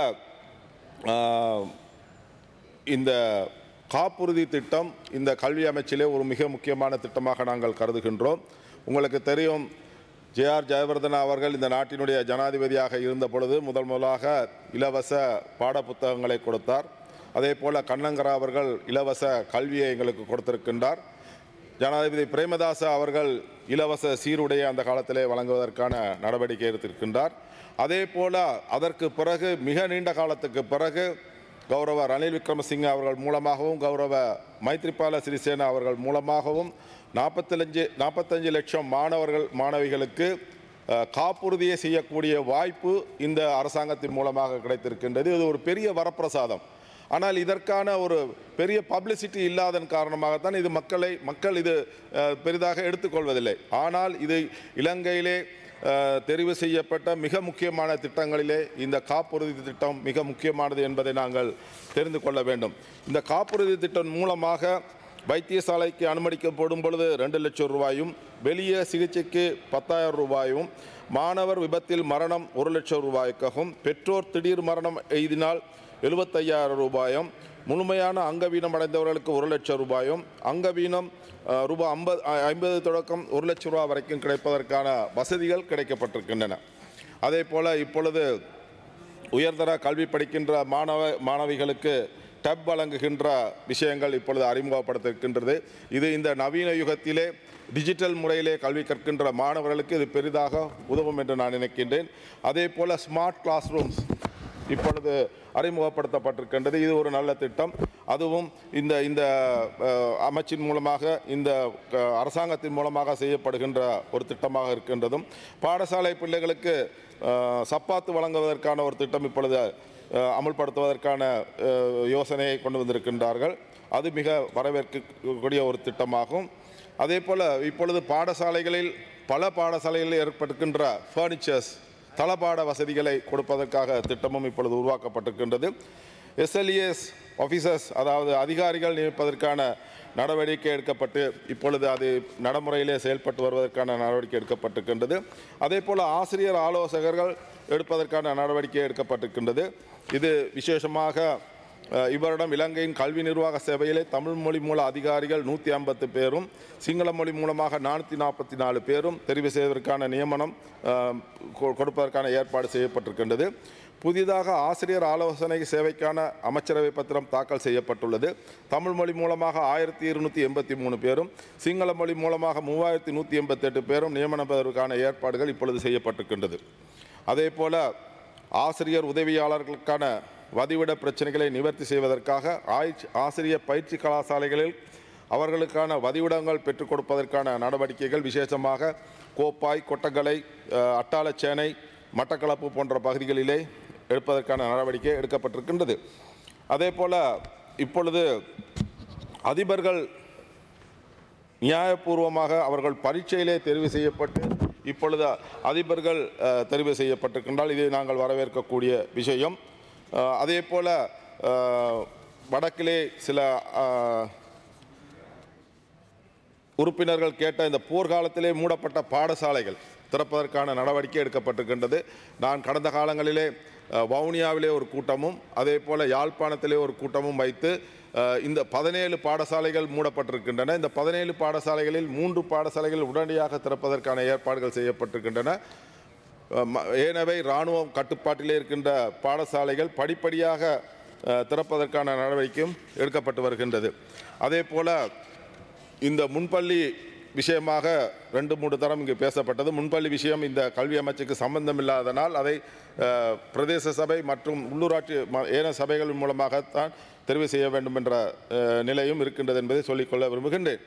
இந்த காப்புறுதி திட்டம் இந்த கல்வி அமைச்சிலே ஒரு மிக முக்கியமான திட்டமாக நாங்கள் கருதுகின்றோம். உங்களுக்கு தெரியும், ஜே ஆர் ஜெயவர்தனா அவர்கள் இந்த நாட்டினுடைய ஜனாதிபதியாக இருந்த பொழுது முதல் முதலாக இலவச பாட புத்தகங்களை கொடுத்தார். அதே போல் கண்ணங்கரா அவர்கள் இலவச கல்வியை எங்களுக்கு கொடுத்திருக்கின்றார். ஜனாதிபதி பிரேமதாச அவர்கள் இலவச சீருடையை அந்த காலத்திலே வழங்குவதற்கான நடவடிக்கை எடுத்திருக்கின்றார். அதே போல் அதற்கு பிறகு மிக நீண்ட காலத்துக்கு பிறகு கௌரவ ரணில் விக்ரமசிங்க அவர்கள் மூலமாகவும் கௌரவ மைத்ரிபால சிறிசேனா அவர்கள் மூலமாகவும் நாற்பத்தஞ்சு நாற்பத்தஞ்சு லட்சம் மாணவர்கள் மாணவிகளுக்கு காப்புறுதியை செய்யக்கூடிய வாய்ப்பு இந்த அரசாங்கத்தின் மூலமாக கிடைத்திருக்கின்றது. இது ஒரு பெரிய வரப்பிரசாதம். ஆனால் இதற்கான ஒரு பெரிய பப்ளிசிட்டி இல்லாதன் காரணமாகத்தான் இது மக்களை மக்கள் இது பெரிதாக எடுத்துக்கொள்வதில்லை. ஆனால் இது இலங்கையிலே தெரிவு செய்யப்பட்ட மிக முக்கியமான திட்டங்களிலே இந்த காப்புறுதி திட்டம் மிக முக்கியமானது என்பதை நாங்கள் தெரிந்து கொள்ள வேண்டும். இந்த காப்புறுதி திட்டம் மூலமாக வைத்தியசாலைக்கு அனுமதிக்கப்படும் பொழுது ரெண்டு லட்சம் ரூபாயும், வெளியே சிகிச்சைக்கு பத்தாயிரம் ரூபாயும், மாணவர் விபத்தில் மரணம் ஒரு லட்சம் ரூபாய்க்காகவும், பெற்றோர் திடீர் மரணம் எய்தினால் எழுபத்தையாயிரம் ரூபாயும், முழுமையான அங்கவீனம் அடைந்தவர்களுக்கு ஒரு லட்சம் ரூபாயும், அங்கவீனம் ரூபாய் ஐம்பது ஐம்பது தொடக்கம் ஒரு லட்சம் ரூபாய் வரைக்கும் கிடைப்பதற்கான வசதிகள் கிடைக்கப்பட்டிருக்கின்றன. அதே போல் இப்பொழுது உயர்தர கல்வி படிக்கின்ற மாணவ மாணவிகளுக்கு டப் வழங்குகின்ற விஷயங்கள் இப்பொழுது அறிமுகப்படுத்திருக்கின்றது. இது இந்த நவீன யுகத்திலே டிஜிட்டல் முறையிலே கல்வி கற்கின்ற மாணவர்களுக்கு இது பெரிதாக உதவும் என்று நான் நினைக்கின்றேன். அதே போல் ஸ்மார்ட் கிளாஸ் ரூம்ஸ் இப்பொழுது அறிமுகப்படுத்தப்பட்டிருக்கின்றது. இது ஒரு நல்ல திட்டம். அதுவும் இந்த இந்த அமைச்சின் மூலமாக இந்த அரசாங்கத்தின் மூலமாக செய்யப்படுகின்ற ஒரு திட்டமாக இருக்கின்றதும், பாடசாலை பிள்ளைகளுக்கு சப்பாத்து வழங்குவதற்கான ஒரு திட்டம் இப்பொழுது அமுல்படுத்துவதற்கான யோசனையை கொண்டு வந்திருக்கின்றார்கள். அது மிக வரவேற்கக்கூடிய ஒரு திட்டமாகும். அதே போல் இப்பொழுது பாடசாலைகளில் பல பாடசாலைகளில் ஏற்படுகின்ற ஃபர்னிச்சர்ஸ் தளபாட வசதிகளை கொடுப்பதற்காக திட்டமும் இப்பொழுது உருவாக்கப்பட்டிருக்கின்றது. எஸ்எல்இஎஸ் ஆஃபீஸர்ஸ், அதாவது அதிகாரிகள் நியமிப்பதற்கான நடவடிக்கை எடுக்கப்பட்டு இப்பொழுது அது நடைமுறையிலே செயல்பட்டு வருவதற்கான நடவடிக்கை எடுக்கப்பட்டிருக்கின்றது. அதே போல் ஆசிரியர் ஆலோசகர்கள் எடுப்பதற்கான நடவடிக்கை எடுக்கப்பட்டிருக்கின்றது. இது விசேஷமாக இவரிடம் இலங்கையின் கல்வி நிர்வாக சேவையிலே தமிழ் மொழி மூல அதிகாரிகள் நூற்றி ஐம்பத்து பேரும் சிங்கள மொழி மூலமாக நானூற்றி நாற்பத்தி நாலு பேரும் தெரிவு செய்வதற்கான நியமனம் கொடுப்பதற்கான ஏற்பாடு செய்யப்பட்டிருக்கின்றது. புதிதாக ஆசிரியர் ஆலோசனை சேவைக்கான அமைச்சரவை பத்திரம் தாக்கல் செய்யப்பட்டுள்ளது. தமிழ் மொழி மூலமாக ஆயிரத்தி இருநூற்றி எண்பத்தி மூணு பேரும் சிங்கள மொழி மூலமாக மூவாயிரத்தி நூற்றி எண்பத்தி எட்டு பேரும் நியமனம் பெறுவதற்கான ஏற்பாடுகள் இப்பொழுது செய்யப்பட்டிருக்கின்றது. அதே போல ஆசிரியர் உதவியாளர்களுக்கான வதிவிட பிரச்சனைகளை நிவர்த்தி செய்வதற்காக ஆய்ச்சி ஆசிரியர் பயிற்சி கலாசாலைகளில் அவர்களுக்கான வதிவிடங்கள் பெற்றுக் கொடுப்பதற்கான நடவடிக்கைகள் விசேஷமாக கோப்பாய், கொட்டகலை, அட்டாளச்சேனை, மட்டக்களப்பு போன்ற பகுதிகளிலே எடுப்பதற்கான நடவடிக்கை எடுக்கப்பட்டிருக்கின்றது. அதே போல் இப்பொழுது அதிபர்கள் நியாயபூர்வமாக அவர்கள் பரீட்சையிலே தெரிவு செய்யப்பட்டு இப்பொழுது அதிபர்கள் தெரிவு செய்யப்பட்டிருக்கின்றால் இதை நாங்கள் வரவேற்கக்கூடிய விஷயம். அதே போல் வடக்கிலே சில உறுப்பினர்கள் கேட்ட இந்த போர்க்காலத்திலே மூடப்பட்ட பாடசாலைகள் திறப்பதற்கான நடவடிக்கை எடுக்கப்பட்டிருக்கின்றது. நான் கடந்த காலங்களிலே வவுனியாவிலே ஒரு கூட்டமும் அதே போல் யாழ்ப்பாணத்திலே ஒரு கூட்டமும் வைத்து இந்த பதினேழு பாடசாலைகள் மூடப்பட்டிருக்கின்றன. இந்த பதினேழு பாடசாலைகளில் மூன்று பாடசாலைகள் உடனடியாக திறப்பதற்கான ஏற்பாடுகள் செய்யப்பட்டிருக்கின்றன. ஏனவே இராணுவம் கட்டுப்பாட்டிலே இருக்கின்ற பாடசாலைகள் படிப்படியாக திறப்பதற்கான நடவடிக்கையும் எடுக்கப்பட்டு வருகின்றது. அதே போல் இந்த முன்பள்ளி விஷயமாக ரெண்டு மூன்று தரம் இங்கு பேசப்பட்டது. முன்பள்ளி விஷயம் இந்த கல்வி அமைச்சுக்கு சம்பந்தம் இல்லாதனால் அதை பிரதேச சபை மற்றும் உள்ளூராட்சி ஏன சபைகள் மூலமாகத்தான் தெரிவு செய்ய வேண்டும் என்ற நிலையும் இருக்கின்றது என்பதை சொல்லிக்கொள்ள விரும்புகின்றேன்.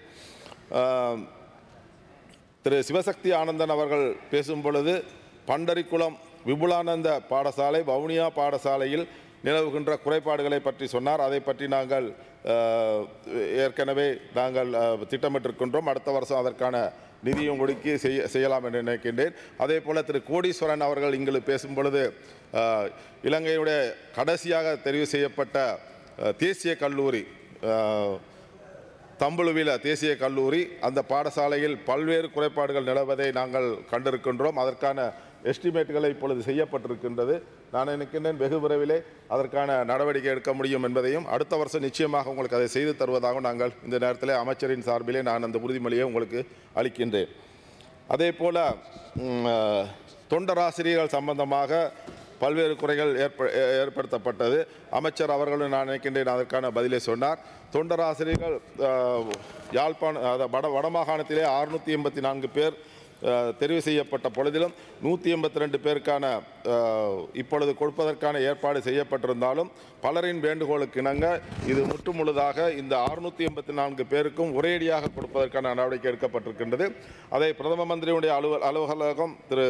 திரு சிவசக்தி ஆனந்தன் அவர்கள் பேசும் பொழுது பண்டரிக்குளம் விபுலானந்த பாடசாலை வவுனியா பாடசாலையில் நிலவுகின்ற குறைபாடுகளை பற்றி சொன்னார். அதை பற்றி நாங்கள் ஏற்கனவே நாங்கள் திட்டமிட்டிருக்கின்றோம். அடுத்த வருஷம் அதற்கான நிதியும் ஒதுக்கி செய்ய செய்யலாம் என்று நினைக்கின்றேன். அதே போல் திரு கோடீஸ்வரன் அவர்கள் இங்கு பேசும் பொழுது இலங்கையினுடைய கடைசியாக தெரிவு செய்யப்பட்ட தேசிய கல்லூரி தம்புலுவில தேசிய கல்லூரி, அந்த பாடசாலையில் பல்வேறு குறைபாடுகள் நிலவதை நாங்கள் கண்டிருக்கின்றோம். அதற்கான எஸ்டிமேட்டுகளை இப்பொழுது செய்யப்பட்டிருக்கின்றது. நான் நினைக்கின்றேன் வெகு விரைவிலே அதற்கான நடவடிக்கை எடுக்க முடியும் என்பதையும் அடுத்த வருஷம் நிச்சயமாக உங்களுக்கு அதை செய்து தருவதாகவும் நாங்கள் இந்த நேரத்தில் அமைச்சரின் சார்பிலே நான் அந்த உறுதிமொழியை உங்களுக்கு அளிக்கின்றேன். அதே போல் தொண்டராசிரியர்கள் சம்பந்தமாக பல்வேறு குறைகள் ஏற்ப ஏற்படுத்தப்பட்டது. அமைச்சர் அவர்களும் நான் நினைக்கின்றேன் அதற்கான பதிலை சொன்னார். தொண்டராசிரியர்கள் யாழ்ப்பாண வட வடமாகாணத்திலே அறுநூற்றி எண்பத்தி நான்கு பேர் தெரிவு செய்யப்பட்ட பொழுதிலும் நூற்றி எண்பத்தி ரெண்டு பேருக்கான இப்பொழுது கொடுப்பதற்கான ஏற்பாடு செய்யப்பட்டிருந்தாலும் பலரின் வேண்டுகோளுக்கு இணங்க இது முற்றுமுழுதாக இந்த அறுநூற்றி எண்பத்தி நான்கு பேருக்கும் ஒரேடியாக கொடுப்பதற்கான நடவடிக்கை எடுக்கப்பட்டிருக்கின்றது. அதை பிரதம மந்திரியுடைய அலுவ அலுவலகம் திரு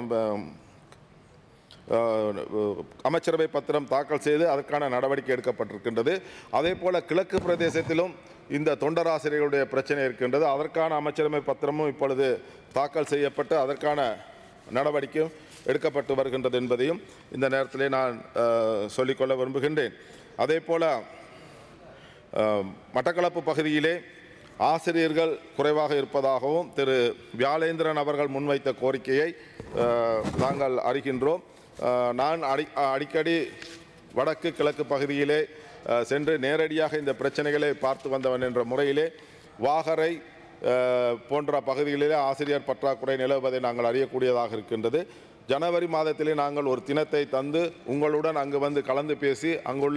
அமைச்சரவை பத்திரம் தாக்கல் செய்து அதற்கான நடவடிக்கை எடுக்கப்பட்டிருக்கின்றது. அதே போல கிழக்கு பிரதேசத்திலும் இந்த தொண்டராசிரியர்களுடைய பிரச்சனை இருக்கின்றது. அதற்கான அமைச்சரவை பத்திரமும் இப்பொழுது தாக்கல் செய்யப்பட்டு அதற்கான நடவடிக்கையும் எடுக்கப்பட்டு வருகின்றது என்பதையும் இந்த நேரத்திலே நான் சொல்லிக்கொள்ள விரும்புகின்றேன். அதே போல மட்டக்களப்பு பகுதியிலே ஆசிரியர்கள் குறைவாக இருப்பதாகவும் திரு வியாழேந்திரன் அவர்கள் முன்வைத்த கோரிக்கையை நாங்கள் அறிகின்றோம். நான் அடி அடிக்கடி வடக்கு கிழக்கு பகுதியிலே சென்று நேரடியாக இந்த பிரச்சனைகளை பார்த்து வந்தவன் என்ற முறையிலே வாகரை போன்ற பகுதிகளிலே ஆசிரியர் பற்றாக்குறை நிலவுவதை நாங்கள் அறியக்கூடியதாக இருக்கின்றது. ஜனவரி மாதத்திலே நாங்கள் ஒரு தினத்தை தந்து உங்களுடன் அங்கு வந்து கலந்து பேசி அங்குள்ள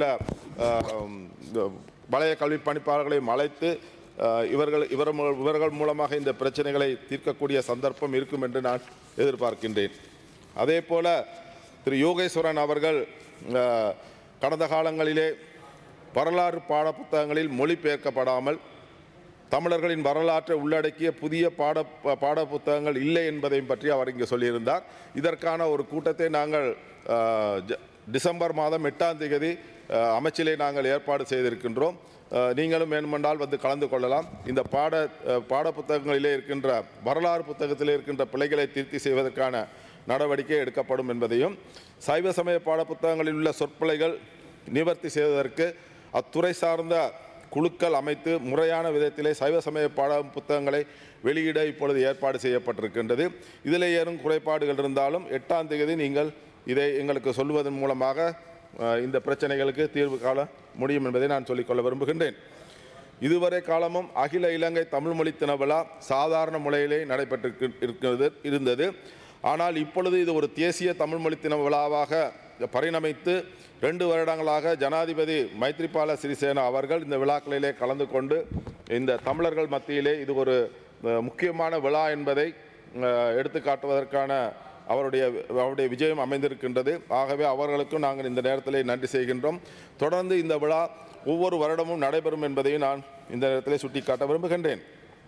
வலய கல்வி பணிப்பாளர்களையும் அழைத்து இவர்கள் இவர் இவர்கள் மூலமாக இந்த பிரச்சனைகளை தீர்க்கக்கூடிய சந்தர்ப்பம் இருக்கும் என்று நான் எதிர்பார்க்கின்றேன். அதே போல திரு யோகேஸ்வரன் அவர்கள் அஹ், கடந்த காலங்களிலே வரலாறு பாடப்புத்தகங்களில் மொழிபெயர்க்கப்படாமல் தமிழர்களின் வரலாற்றை உள்ளடக்கிய புதிய பாட பாட புத்தகங்கள் இல்லை என்பதையும் பற்றி அவர் இங்கே சொல்லியிருந்தார். இதற்கான ஒரு கூட்டத்தை நாங்கள் அஹ், ஜ- டிசம்பர் மாதம் எட்டாம் தேதி அஹ், அமைச்சிலே நாங்கள் ஏற்பாடு செய்திருக்கின்றோம். அஹ், நீங்களும் வேண்டுமென்றால் வந்து கலந்து கொள்ளலாம். இந்த பாட அஹ், பாட புத்தகங்களிலே இருக்கின்ற வரலாறு புத்தகத்திலே இருக்கின்ற பிழைகளை திருத்தி செய்வதற்கான நடவடிக்கை எடுக்கப்படும் என்பதையும், சைவ சமய பாட புத்தகங்களில் உள்ள சொற்பிழைகள் நிவர்த்தி செய்வதற்கு அத்துறை சார்ந்த குழுக்கள் அமைத்து முறையான விதத்திலே சைவ சமய பாட புத்தகங்களை வெளியிட இப்பொழுது ஏற்பாடு செய்யப்பட்டிருக்கின்றது. இதில் ஏறும் குறைபாடுகள் இருந்தாலும் எட்டாம் தேதி நீங்கள் இதை எங்களுக்கு சொல்வதன் மூலமாக அஹ், இந்த பிரச்சனைகளுக்கு தீர்வு காண முடியும் என்பதை நான் சொல்லிக்கொள்ள விரும்புகின்றேன். இதுவரை காலமும் அகில இலங்கை தமிழ் மொழி தின விழா சாதாரண முறையிலே நடைபெற்று இருக்கிறது இருந்தது. ஆனால் இப்பொழுது இது ஒரு தேசிய தமிழ் மொழி தின விழாவாக பரிணமித்து ரெண்டு வருடங்களாக ஜனாதிபதி மைத்ரிபால சிறிசேனா அவர்கள் இந்த விழாக்களிலே கலந்து கொண்டு இந்த தமிழர்கள் மத்தியிலே இது ஒரு அஹ், முக்கியமான விழா என்பதை அஹ், எடுத்து காட்டுவதற்கான அவருடைய அவருடைய விஜயம் அமைந்திருக்கின்றது. ஆகவே அவர்களுக்கும் நாங்கள் இந்த நேரத்திலே நன்றி செய்கின்றோம். தொடர்ந்து இந்த விழா ஒவ்வொரு வருடமும் நடைபெறும் என்பதையும் நான் இந்த நேரத்திலே சுட்டிக்காட்ட விரும்புகின்றேன்.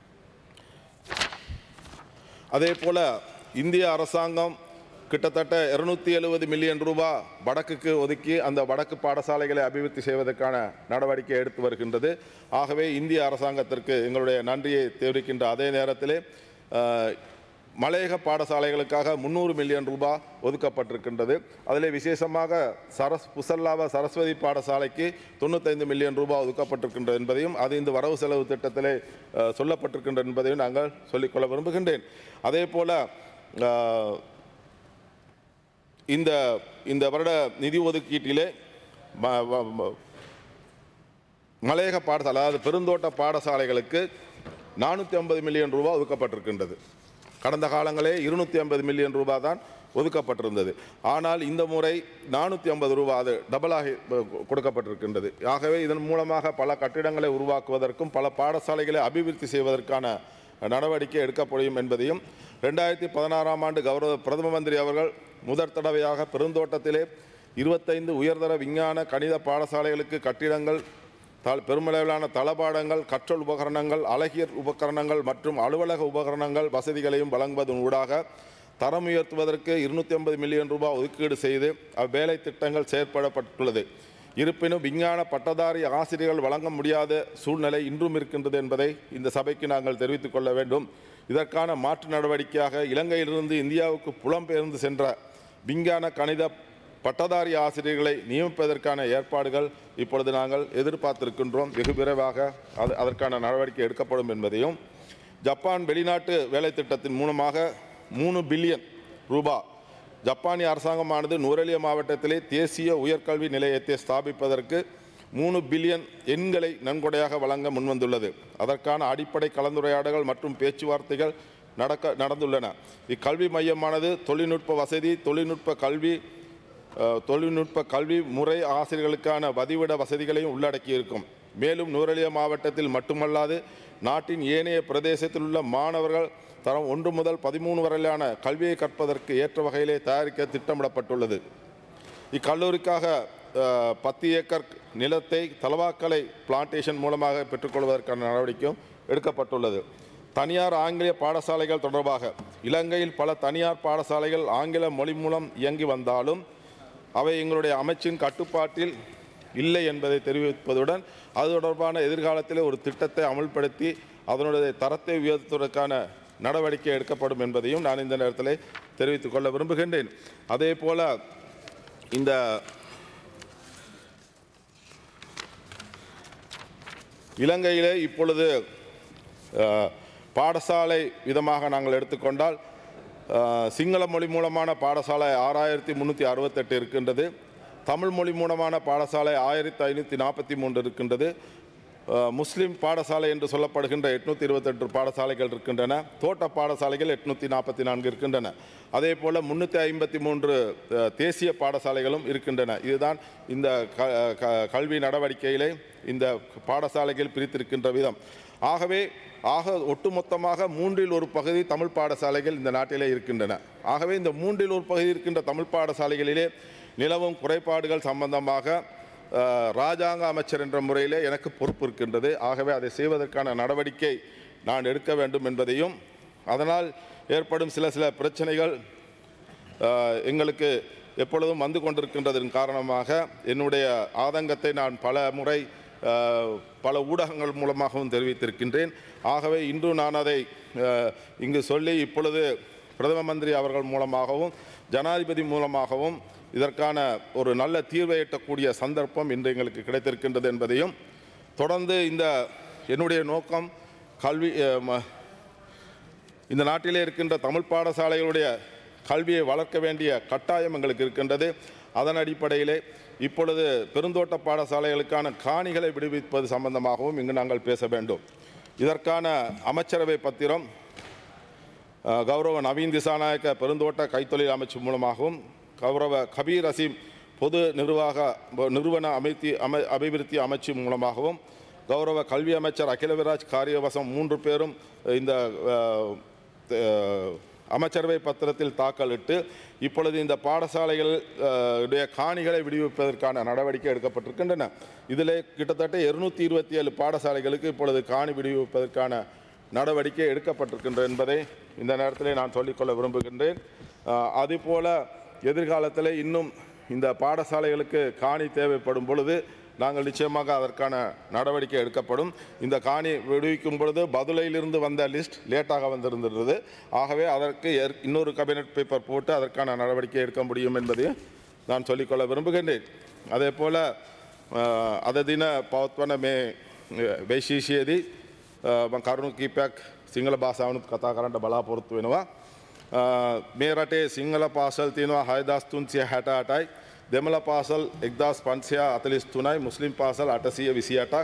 அதே போல இந்திய அரசாங்கம் கிட்டத்தட்ட இருநூத்தி எழுபது மில்லியன் ரூபாய் வடக்குக்கு ஒதுக்கி அந்த வடக்கு பாடசாலைகளை அபிவிருத்தி செய்வதற்கான நடவடிக்கை எடுத்து வருகின்றது. ஆகவே இந்திய அரசாங்கத்திற்கு எங்களுடைய நன்றியை தெரிவிக்கின்ற அதே நேரத்திலே அஹ், மலையக பாடசாலைகளுக்காக முந்நூறு மில்லியன் ரூபாய் ஒதுக்கப்பட்டிருக்கின்றது. அதில் விசேஷமாக சரஸ் புசல்லாவ சரஸ்வதி பாடசாலைக்கு தொண்ணூத்தைந்து மில்லியன் ரூபாய் ஒதுக்கப்பட்டிருக்கின்றது என்பதையும், அது இந்த வரவு செலவு திட்டத்திலே அஹ், சொல்லப்பட்டிருக்கின்றது என்பதையும் நாங்கள் சொல்லிக்கொள்ள விரும்புகின்றேன். அதே போல அஹ், இந்த இந்த வருட நிதி ஒதுக்கீட்டிலே ம- வ- ம- மலையக பாடசாலை அதாவது பெருந்தோட்ட பாடசாலைகளுக்கு நானூற்றி ஐம்பது மில்லியன் ரூபாய் ஒதுக்கப்பட்டிருக்கின்றது. கடந்த காலங்களே இருநூற்றி ஐம்பது மில்லியன் ரூபாய் தான் ஒதுக்கப்பட்டிருந்தது. ஆனால் இந்த முறை நானூற்றி ஐம்பது ரூபாய் அது டபுளாக கொடுக்கப்பட்டிருக்கின்றது. ஆகவே இதன் மூலமாக பல கட்டிடங்களை உருவாக்குவதற்கும் பல பாடசாலைகளை அபிவிருத்தி செய்வதற்கான நடவடிக்கை எடுக்கப்படும் என்பதையும், ரெண்டாயிரத்தி பதினாறாம் ஆண்டு கௌரவ பிரதம மந்திரி அவர்கள் முதற் தடவையாக பெருந்தோட்டத்திலே இருபத்தைந்து உயர்தர விஞ்ஞான கணித பாடசாலைகளுக்கு கட்டிடங்கள், த பெருமளவிலான தளபாடங்கள், கற்றல் உபகரணங்கள், அழகியல் உபகரணங்கள் மற்றும் அலுவலக உபகரணங்கள் வசதிகளையும் வழங்குவதன் ஊடாக தரம் உயர்த்துவதற்கு இருநூற்றி ஐம்பது மில்லியன் ரூபாய் ஒதுக்கீடு செய்து அவ்வேலை திட்டங்கள் செயற்படப்பட்டுள்ளது. இருப்பினும் விஞ்ஞான பட்டதாரி ஆசிரியர்கள் வழங்க முடியாத சூழ்நிலை இன்றும் இருக்கின்றது என்பதை இந்த சபைக்கு நாங்கள் தெரிவித்துக் கொள்ள வேண்டும். இதற்கான மாற்று நடவடிக்கையாக இலங்கையிலிருந்து இந்தியாவுக்கு புலம்பெயர்ந்து சென்ற விஞ்ஞான கணித பட்டதாரி ஆசிரியர்களை நியமிப்பதற்கான ஏற்பாடுகள் இப்பொழுது நாங்கள் எதிர்பார்த்திருக்கின்றோம். வெகு விரைவாக அது அதற்கான நடவடிக்கை எடுக்கப்படும் என்பதையும், ஜப்பான் வெளிநாட்டு வேலை திட்டத்தின் மூலமாக மூணு பில்லியன் ரூபாய் ஜப்பானிய அரசாங்கமானது நுவரெலியா மாவட்டத்திலே தேசிய உயர்கல்வி நிலையத்தை ஸ்தாபிப்பதற்கு மூணு பில்லியன் எண்களை நன்கொடையாக வழங்க முன்வந்துள்ளது. அதற்கான அடிப்படை கலந்துரையாடல்கள் மற்றும் பேச்சுவார்த்தைகள் நடக்க நடந்துள்ளன. இக்கல்வி மையமானது தொழில்நுட்ப வசதி, தொழில்நுட்ப கல்வி தொழில்நுட்ப கல்வி முறை ஆசிரியர்களுக்கான வதிவிட வசதிகளையும் உள்ளடக்கியிருக்கும். மேலும் நுவரெலியா மாவட்டத்தில் மட்டுமல்லாது நாட்டின் ஏனைய பிரதேசத்தில் உள்ள மாணவர்கள் தரம் ஒன்று முதல் பதிமூணு வரையிலான கல்வியை கற்பதற்கு ஏற்ற வகையிலே தயாரிக்க திட்டமிடப்பட்டுள்ளது. இக்கல்லூரிக்காக பத்து ஏக்கர் நிலத்தை தலவாக்கலை பிளான்டேஷன் மூலமாக பெற்றுக்கொள்வதற்கான நடவடிக்கையும் எடுக்கப்பட்டுள்ளது. தனியார் ஆங்கில பாடசாலைகள் தொடர்பாக இலங்கையில் பல தனியார் பாடசாலைகள் ஆங்கில மொழி மூலம் இயங்கி வந்தாலும் அவை எங்களுடைய அமைச்சின் கட்டுப்பாட்டில் இல்லை என்பதை தெரிவிப்பதுடன் அது தொடர்பான எதிர்காலத்தில் ஒரு திட்டத்தை அமல்படுத்தி அதனுடைய தரத்தை உயர்த்துவதற்கான நடவடிக்கை எடுக்கப்படும் என்பதையும் நான் இந்த நேரத்தில் தெரிவித்துக் கொள்ள விரும்புகின்றேன். அதே போல இந்த இலங்கையிலே இப்பொழுது பாடசாலை விதமாக நாங்கள் எடுத்துக்கொண்டால் சிங்கள மொழி மூலமான பாடசாலை ஆறாயிரத்தி முந்நூற்றி அறுபத்தெட்டு இருக்கின்றது. தமிழ் மொழி மூலமான பாடசாலை ஆயிரத்தி ஐநூற்றி நாற்பத்தி மூன்று இருக்கின்றது. முஸ்லீம் பாடசாலை என்று சொல்லப்படுகின்ற எட்நூற்றி இருபத்தெட்டு பாடசாலைகள் இருக்கின்றன. தோட்ட பாடசாலைகள் எட்நூற்றி நாற்பத்தி நான்கு இருக்கின்றன. அதே போல் முந்நூற்றி ஐம்பத்தி மூன்று தேசிய பாடசாலைகளும் இருக்கின்றன. இதுதான் இந்த கல்வி நடவடிக்கையிலே இந்த பாடசாலைகள் பிரித்திருக்கின்ற விதம். ஆகவே ஆக ஒட்டுமொத்தமாக மூன்றில் ஒரு பகுதி தமிழ் பாடசாலைகள் இந்த நாட்டிலே இருக்கின்றன. ஆகவே இந்த மூன்றில் ஒரு பகுதி இருக்கின்ற தமிழ் பாடசாலைகளிலே நிலவும் குறைபாடுகள் சம்பந்தமாக அஹ், ராஜாங்க அமைச்சர் என்ற முறையிலே எனக்கு பொறுப்பு இருக்கின்றது. ஆகவே அதை செய்வதற்கான நடவடிக்கை நான் எடுக்க வேண்டும் என்பதையும், அதனால் ஏற்படும் சில சில பிரச்சனைகள் அஹ், எங்களுக்கு எப்பொழுதும் வந்து கொண்டிருக்கின்றதன் காரணமாக என்னுடைய ஆதங்கத்தை நான் பல முறை அஹ், பல ஊடகங்கள் மூலமாகவும் தெரிவித்திருக்கின்றேன். ஆகவே இன்று நான் அதை அஹ், இங்கு சொல்லி இப்பொழுது பிரதம மந்திரி அவர்கள் மூலமாகவும் ஜனாதிபதி மூலமாகவும் இதற்கான ஒரு நல்ல தீர்வை எட்டக்கூடிய சந்தர்ப்பம் இன்று எங்களுக்கு கிடைத்திருக்கின்றது என்பதையும், தொடர்ந்து இந்த என்னுடைய நோக்கம் கல்வி அஹ், ம- இந்த நாட்டிலே இருக்கின்ற தமிழ் பாடசாலைகளுடைய கல்வியை வளர்க்க வேண்டிய கட்டாயம் எங்களுக்கு இருக்கின்றது. அதன் அடிப்படையிலே இப்பொழுது பெருந்தோட்ட பாடசாலைகளுக்கான காணிகளை விடுவிப்பது சம்பந்தமாகவும் இங்கு நாங்கள் பேச வேண்டும். இதற்கான அமைச்சரவை பத்திரம் அஹ், கௌரவ நவீன் திசாநாயக்க பெருந்தோட்ட கைத்தொழில் அமைச்சு மூலமாகவும், கௌரவ கபீர் அசீம் பொது நிர்வாக நிறுவன அமைத்தி அமை அபிவிருத்தி அமைச்சு மூலமாகவும், கௌரவ கல்வி அமைச்சர் அகிலவிராஜ் காரியவசம் மூன்று பேரும் இந்த அஹ், அஹ், அமைச்சரவை பத்திரத்தில் தாக்கலிட்டு இப்பொழுது இந்த பாடசாலைகள் அஹ், உடைய காணிகளை விடுவிப்பதற்கான நடவடிக்கை எடுக்கப்பட்டிருக்கின்றன. இதில் கிட்டத்தட்ட இருநூற்றி இருபத்தி ஏழு பாடசாலைகளுக்கு இப்பொழுது காணி விடுவிப்பதற்கான நடவடிக்கை எடுக்கப்பட்டிருக்கின்றது என்பதை இந்த நேரத்திலே நான் சொல்லிக்கொள்ள விரும்புகின்றேன். அஹ், அதுபோல எதிர்காலத்தில் இன்னும் இந்த பாடசாலைகளுக்கு காணி தேவைப்படும் பொழுது நாங்கள் நிச்சயமாக அதற்கான நடவடிக்கை எடுக்கப்படும். இந்த காணி விடுவிக்கும் பொழுது பதுளையிலிருந்து வந்த லிஸ்ட் லேட்டாக வந்திருந்தது. ஆகவே அதற்கு ஏற்- இன்னொரு கேபினட் பேப்பர் போட்டு அதற்கான நடவடிக்கை எடுக்க முடியும் என்பதை நான் சொல்லிக்கொள்ள விரும்புகின்றேன். அதே போல் අද දින පවත්වන මේ වේශීෂයේදී මම කරුණු කීපයක් සිංහල භාෂාවනුත් කතා කරන්න බලාපොරොත්තු වෙනවා. මේ රටේ සිංහල පාසල් තියෙනවා හයදාස් තුන්සිය හැට අටයි, දෙමළ පාසල් එක්දාස් පන්සිය හතළිස් තුනයි, මුස්ලිම් පාසල් අටසිය විසි අටක්,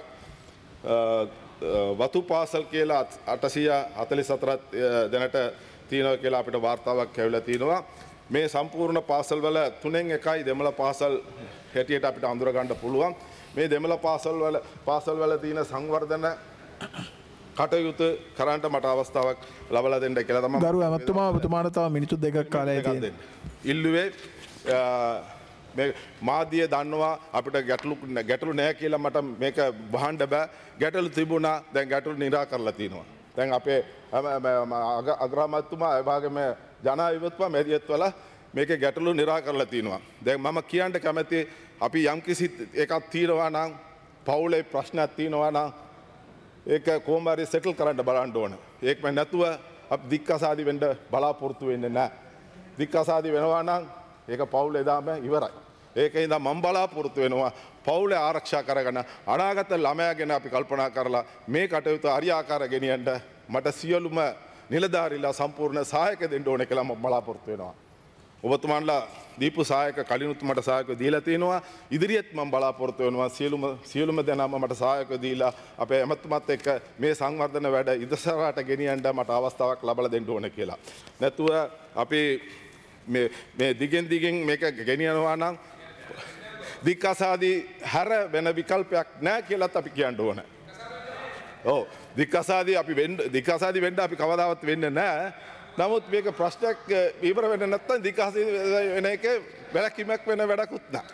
වතු පාසල් කියලා අටසිය හතළිස් හතරක් දැනට තියෙනවා කියලා අපිට වාර්තාවක් ඇවිල්ලා තියෙනවා. මේ සම්පූර්ණ පාසල්වල තුනෙන් එකයි දෙමළ පාසල් හැටියට අපිට අඳුර ගන්න පුළුවන්. මේ දෙමළ පාසල්වල පාසල්වල තියෙන සංවර්ධන කටයුතු කරන්නට මට අවස්ථාවක් ලබලා දෙන්න කියලා තමයි ගරු ඇමතුමා ඔබතුමාට තව මිනිත්තු දෙකක් කාලය තියෙනවා. ඉල්ලුවේ මේ මාධ්‍ය දන්නවා අපිට ගැටලු ගැටලු නැහැ කියලා මට මේක වහන්න බෑ. ගැටලු තිබුණා, දැන් ගැටලු निराකරලා තියෙනවා. දැන් අපේ අග්‍රාමාත්‍යතුමා ඒ වගේම ජනාධිපතිතුමා මෙදියත්වල මේකේ ගැටලු निराකරලා තියෙනවා. දැන් මම කියන්න කැමති අපි යම්කිසි එකක් තියෙනවා නම් පවුලේ ප්‍රශ්නයක් තියෙනවා නම් ඒක කොහොම හරි සෙටල් කරන්න බලන්න ඕන. ඒකම නැතුව අපි දික්කසාදි වෙන්න බලාපොරොත්තු වෙන්නේ නැහැ. දික්කසාදි වෙනවා නම් ඒක පවුල එදාම ඉවරයි. ඒකින්ද මම බලාපොරොත්තු වෙනවා පවුලේ ආරක්ෂා කරගෙන අනාගත ළමයා ගැන අපි කල්පනා කරලා මේ කටයුතු හරියාකාර ගෙනියන්න මට සියලුම නිලධාරීලා සම්පූර්ණ සහායක දෙන්න ඕනේ කියලා මම බලාපොරොත්තු වෙනවා. ඔබතුමාන්ලා දීපු සහායක කලිනුත් මට සහායක දීලා තිනවා. ඉදිරියත් මම බලාපොරොත්තු වෙනවා සියලුම සියලුම දෙනාම මට සහායක දීලා අපේ ඇමතුමත් එක්ක මේ සංවර්ධන වැඩ ඉදසරට ගෙනියන්න මට අවස්ථාවක් ලබා දෙන්න ඕනේ කියලා. නැතුව අපි මේ මේ දිගෙන් දිගෙන් මේක ගෙනියනවා නම් දික්කසාදී හැර වෙන විකල්පයක් නැහැ කියලාත් අපි කියන්න ඕනේ. ඔව් දික්කසාදී අපි වෙන්න දික්කසාදී වෙන්න අපි කවදාවත් වෙන්නේ නැහැ. නමුත් මේක ප්‍රශ්නයක් ඉවර වෙන්න නැත්නම් දික්කසාදී වෙන එක වැලකීමක් වෙන වැඩකුත් නැහැ.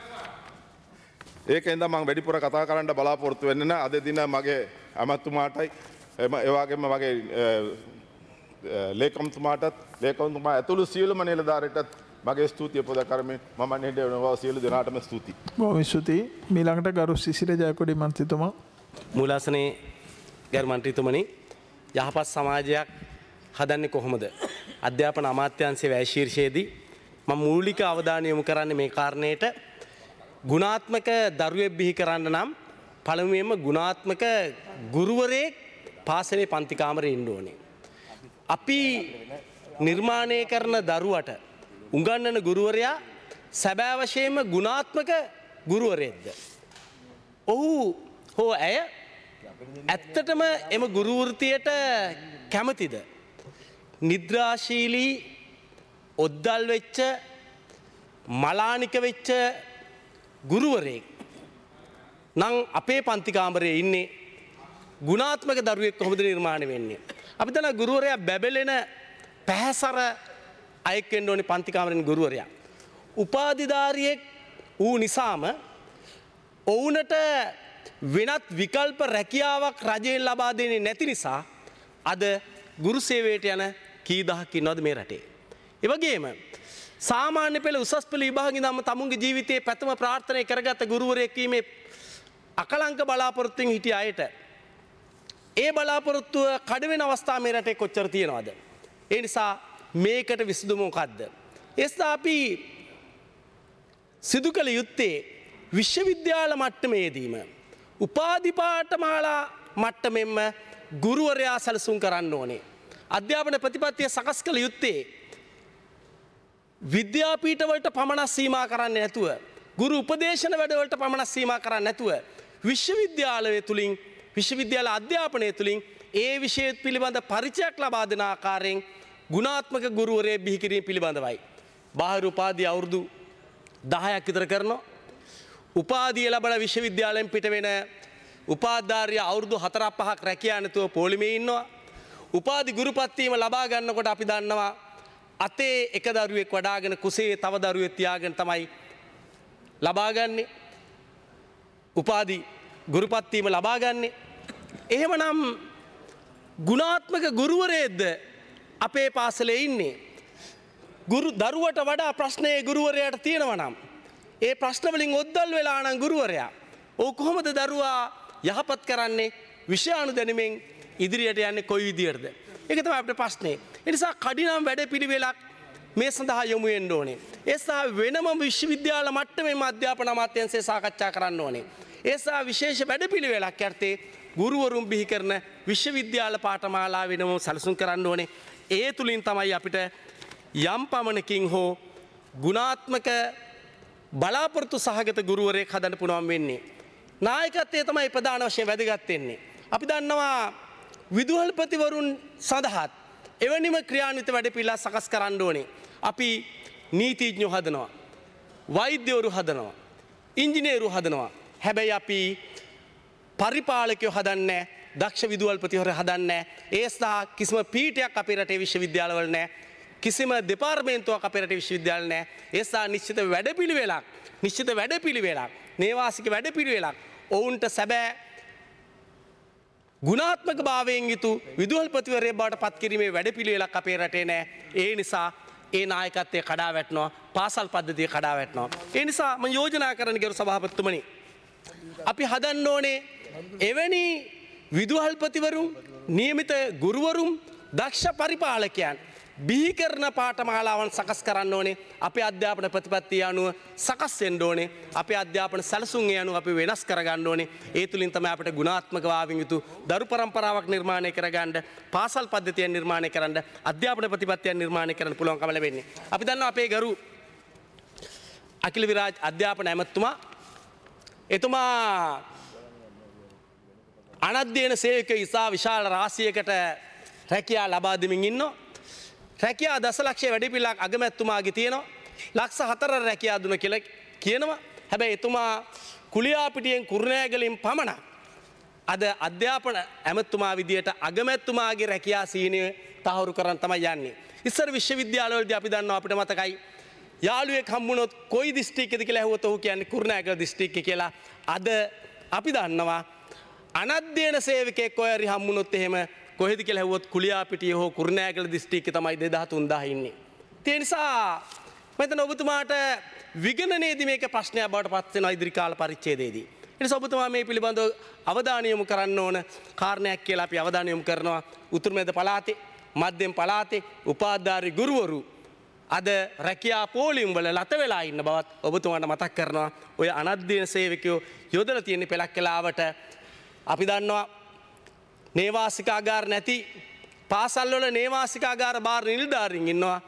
ඒකෙන්ද මම වැඩිපුර කතා කරන්න බලාපොරොත්තු වෙන්නේ නැහැ. අද දින මගේ අමතුමාටයි ඒ වගේම මගේ ලේකම්තුමාටත් ලේකම්තුමා ඇතුළු සියලුම නිලධාරීන්ටත් මගේ ස්තුතිය පොද කරමින් මම නිඩ වෙනවා සියලු දෙනාටම ස්තුතියි. බොහොම ස්තුතියි. මීළඟට ගරු සිසිර ජයකොඩි මන්ත්‍රීතුමා. මූලාසනේ ගරු මන්ත්‍රීතුමනි, යහපත් සමාජයක් හදන්නේ කොහොමද? අධ්‍යාපන අමාත්‍යාංශයේ වැය ශීර්ෂයේදී මම මූලික අවධානය යොමු කරන්නේ මේ කාරණේට. ගුණාත්මක දරුවෙක් බිහි කරන්න නම් පළමුවෙන්ම ගුණාත්මක ගුරුවරයෙක් පාසලේ පන්ති කාමරේ ඉන්න ඕනේ. අපි නිර්මාණය කරන දරුවට උගන්වන ගුරුවරයා සැබෑ වශයෙන්ම ගුණාත්මක ගුරුවරයෙක්ද? ඔහු හෝ ඇය ඇත්තටම එම ගුරු වෘත්තියට කැමතිද? නිද්‍රාශීලී ඔද්දල් වෙච්ච මලානික වෙච්ච ගුරුවරයෙක් නම් අපේ පන්ති කාමරේ ඉන්නේ ගුණාත්මක දරුවෙක් කොහොමද නිර්මාණය වෙන්නේ? අපි දන්නා ගුරුවරයා බැබලෙන පැහැසර අයෙක් වෙන්න ඕනේ පන්ති කාමරෙන් ගුරුවරයා. උපාධිධාරියෙක් වූ නිසාම ඔවුනට වෙනත් විකල්ප රැකියාවක් රජයෙන් ලබා දෙන්නේ නැති නිසා අද ගුරු සේවයට යන කී දහක් ඉන්නවද මේ රටේ. ඒ වගේම සාමාන්‍ය පෙළ උසස් පෙළ විභාගෙන් නම් තමුන්ගේ ජීවිතයේ පැතම ප්‍රාර්ථනා කරගත් ගුරුවරයෙක් වීමේ අකලංක බලාපොරොත්තුෙන් හිටිය අයට ඒ බලාපොරොත්තුව කඩ වෙන අවස්ථා මේ රටේ කොච්චර තියෙනවද? ඒ නිසා මේකට විසඳුම මොකද්ද? එස්සා අපි සිදු කළ යුත්තේ විශ්වවිද්‍යාල මට්ටමේදීම උපාධි පාඨමාලා මට්ටමෙන්ම ගුරුවරයා සැලසුම් කරන්න ඕනේ. අධ්‍යාපන ප්‍රතිපත්තිය සකස් කළ යුත්තේ විද්‍යාපීඨවලට පමණක් සීමා කරන්නේ නැතුව ගුරු උපදේශන වැඩවලට පමණක් සීමා කරන්නේ නැතුව විශ්වවිද්‍යාලය තුලින් විශ්වවිද්‍යාල අධ්‍යාපනය තුලින් ඒ විෂය පිළිබඳ පරිචයක් ලබා දෙන ආකාරයෙන් ගුණාත්මක ගුරුවරයෙක් බිහි කිරීම පිළිබඳවයි. බාහිර උපාධිය අවුරුදු දහයක් විතර කරනවා. උපාධිය ලැබලා විශ්වවිද්‍යාලයෙන් පිට වෙන උපාධාරිය අවුරුදු හතරක් පහක් රැකියා නැතුව පොලිමේ ඉන්නවා. උපාධි ගුරුපත්වීම ලබා ගන්නකොට අපි දන්නවා අතේ එක දරුවෙක් වඩාගෙන කුසේ තව දරුවෙක් තියාගෙන තමයි ලබා ගන්නෙ. උපාධි ගුරුපත්වීම ලබා ගන්නෙ. එහෙමනම් ගුණාත්මක ගුරුවරයෙක්ද අපේ පාසලේ ඉන්නේ. ගුරු දරුවට වඩා ප්‍රශ්නයේ ගුරුවරයාට තියෙනවා නම් ඒ ප්‍රශ්න වලින් ඔද්දල් වෙලා නම් ගුරුවරයා ඔව් කොහොමද දරුවා යහපත් කරන්නේ විෂය අනුදැනීමෙන් ඉදිරියට යන්නේ කොයි විදියටද? ඒක තමයි අපේ ප්‍රශ්නේ. ඒ නිසා කඩිනම් වැඩපිළිවෙලක් මේ සඳහා යොමු වෙන්න ඕනේ. ඒ සහ වෙනම විශ්වවිද්‍යාල මට්ටමේම අධ්‍යාපන අමාත්‍යාංශය සාකච්ඡා කරන්න ඕනේ. ඒ සහ විශේෂ වැඩපිළිවෙලක් යටතේ ගුරුවරුන් බිහි කරන විශ්වවිද්‍යාල පාඨමාලා වෙනම සැලසුම් කරන්න ඕනේ. ඒ තුලින් තමයි අපිට යම් පමණකින් හෝ ගුණාත්මක බලාපොරොත්තු සහගත ගුරුවරයෙක් හදන්න පුළුවන් වෙන්නේ. නායකත්වය තමයි ප්‍රධාන වශයෙන් වැදගත් වෙන්නේ. අපි දන්නවා විදුහල්පතිවරුන් සඳහාත් එවැනිම ක්‍රියාන්විත වැඩපිළිවෙළ සකස් කරන්න ඕනේ. අපි නීතිඥයෝ හදනවා, වෛද්‍යවරු හදනවා, ඉංජිනේරු හදනවා. හැබැයි අපි පරිපාලකයෝ හදන්නේ, දක්ෂ විදුහල්පතිවරු හදන්නේ. ඒ සහ කිසිම පීඨයක් අපේ රටේ විශ්වවිද්‍යාලවල නැහැ. කිසිම දෙපාර්තමේන්තුවක් අපේ රටේ විශ්වවිද්‍යාල නැහැ. ඒ සහ නිශ්චිත වැඩපිළිවෙලක්, නිශ්චිත වැඩපිළිවෙලක්, නේවාසික වැඩපිළිවෙලක් ඔවුන්ට සැබෑ ගුණාත්මක භාවයෙන් යුතු විදුහල්පතිවරයෙක් බවට පත් කිරීමේ වැඩපිළිවෙලක් අපේ රටේ නැහැ. ඒ නිසා ඒ නායකත්වය කඩා වැටෙනවා, පාසල් පද්ධතිය කඩා වැටෙනවා. ඒ නිසා මම යෝජනා කරන ගරු සභාපතිතුමනි, අපි හදන්න ඕනේ එවැනි විදුහල්පතිවරුන්, නියමිත ගුරුවරුන්, දක්ෂ පරිපාලකයන් බිහි කරන පාඨමාලාවන් සකස් කරන්න ඕනේ. අපේ අධ්‍යාපන ප්‍රතිපත්තිය අනුව සකස් වෙන්න ඕනේ. අපේ අධ්‍යාපන සැලසුම් අනුව අපි වෙනස් කරගන්න ඕනේ. ඒ තුලින් තමයි අපිට ගුණාත්මක වාවින් යුතු දරු පරම්පරාවක් නිර්මාණය කරගන්න, පාසල් පද්ධතිය නිර්මාණය කරන්න, අධ්‍යාපන ප්‍රතිපත්තිය නිර්මාණය කරන්න පුළුවන්කම ලැබෙන්නේ. අපි දන්නවා අපේ ගරු අකිල විරාජ් අධ්‍යාපන ඇමතුමා, එතුමා අනධ්‍යයන සේවකයෝ ඉසා විශාල රාශියකට රැකියා ලබා දෙමින් ඉන්නවා. රැකියා දසලක්ෂය වැඩපිළිවෙලක් අගමැතිතුමාගේ තියෙනවා. ලක්ෂ හතර රැකියා දුන කියලා කියනවා. හැබැයි එතුමා කුලියාපිටියෙන් කුරුණෑගලින් පමණක් අද අධ්‍යාපන ඇමතිතුමා විදියට අගමැතිතුමාගේ රැකියා සීනිය තහවුරු කරන් තමයි යන්නේ. ඉස්සර විශ්වවිද්‍යාලවලදී අපි දන්නවා, අපිට මතකයි, යාළුවෙක් හම්බුනොත් කොයි දිස්ත්‍රික්කයද කියලා ඇහුවොත් ඔහු කියන්නේ කුරුණෑගල දිස්ත්‍රික්කය කියලා. අද අපි දන්නවා අනධ්‍යයන සේවකයෙක් ඔය හරි හම්බුනොත් එහෙම කොහෙද කියලා ඇහුවොත් කුලියාපිටිය හෝ කුරුණෑගල දිස්ත්‍රික්කේ තමයි දෙදාහ තුන්දාහ ඉන්නේ. ඒ නිසා මම හිතනවා ඔබතුමාට විගණනයේදී මේක ප්‍රශ්නයක් බවට පත් වෙනවා ඉදිරි කාල පරිච්ඡේදයේදී. ඒ නිසා ඔබතුමා මේ පිළිබඳව අවධානය යොමු කරන්න ඕන කාරණයක් කියලා අපි අවධානය යොමු කරනවා. උතුරු මැද පළාතේ, මධ්‍යම පළාතේ උපාධාරී ගුරුවරු අද රැකියා පෝලිම් වල ලත වෙලා ඉන්න බවත් ඔබතුමාට මතක් කරනවා. ඔය අනධ්‍යයන සේවකයෝ යොදලා තියෙන පෙළක් කාලාවට අපි දන්නවා නේවාසිකාගාර නැති පාසල්වල නේවාසිකාගාර බාර නිලධාරීන් ඉන්නවා.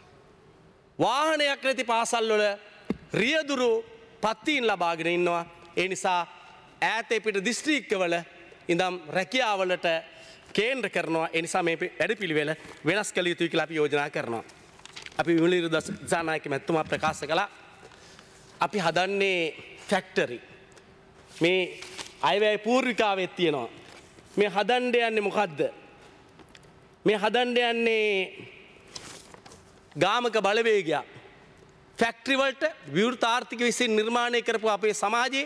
වාහනයක් නැති පාසල්වල රියදුරු පත්තිීන් ලබාගෙන ඉන්නවා. ඒ නිසා ඈතේ පිට දිස්ත්‍රික්කවල ඉඳම් රැකියාවලට කේන්ද්‍ර කරනවා. ඒ නිසා මේ වැඩපිළිවෙල වෙනස් කළ යුතුයි කියලා අපි යෝජනා කරනවා. අපි විමලිරු දසනායක මැතිතුමා ප්‍රකාශ කළා අපි හදන්නේ ෆැක්ටරි. මේ අයවැය පූර්විකාවෙත් තියෙනවා. මේ හදන්න යන්නේ මොකද්ද? මේ හදන්න යන්නේ ගාමක බලවේගයක්. ෆැක්ටරිවලට විවෘත ආර්ථික විසින් නිර්මාණය කරපු අපේ සමාජයේ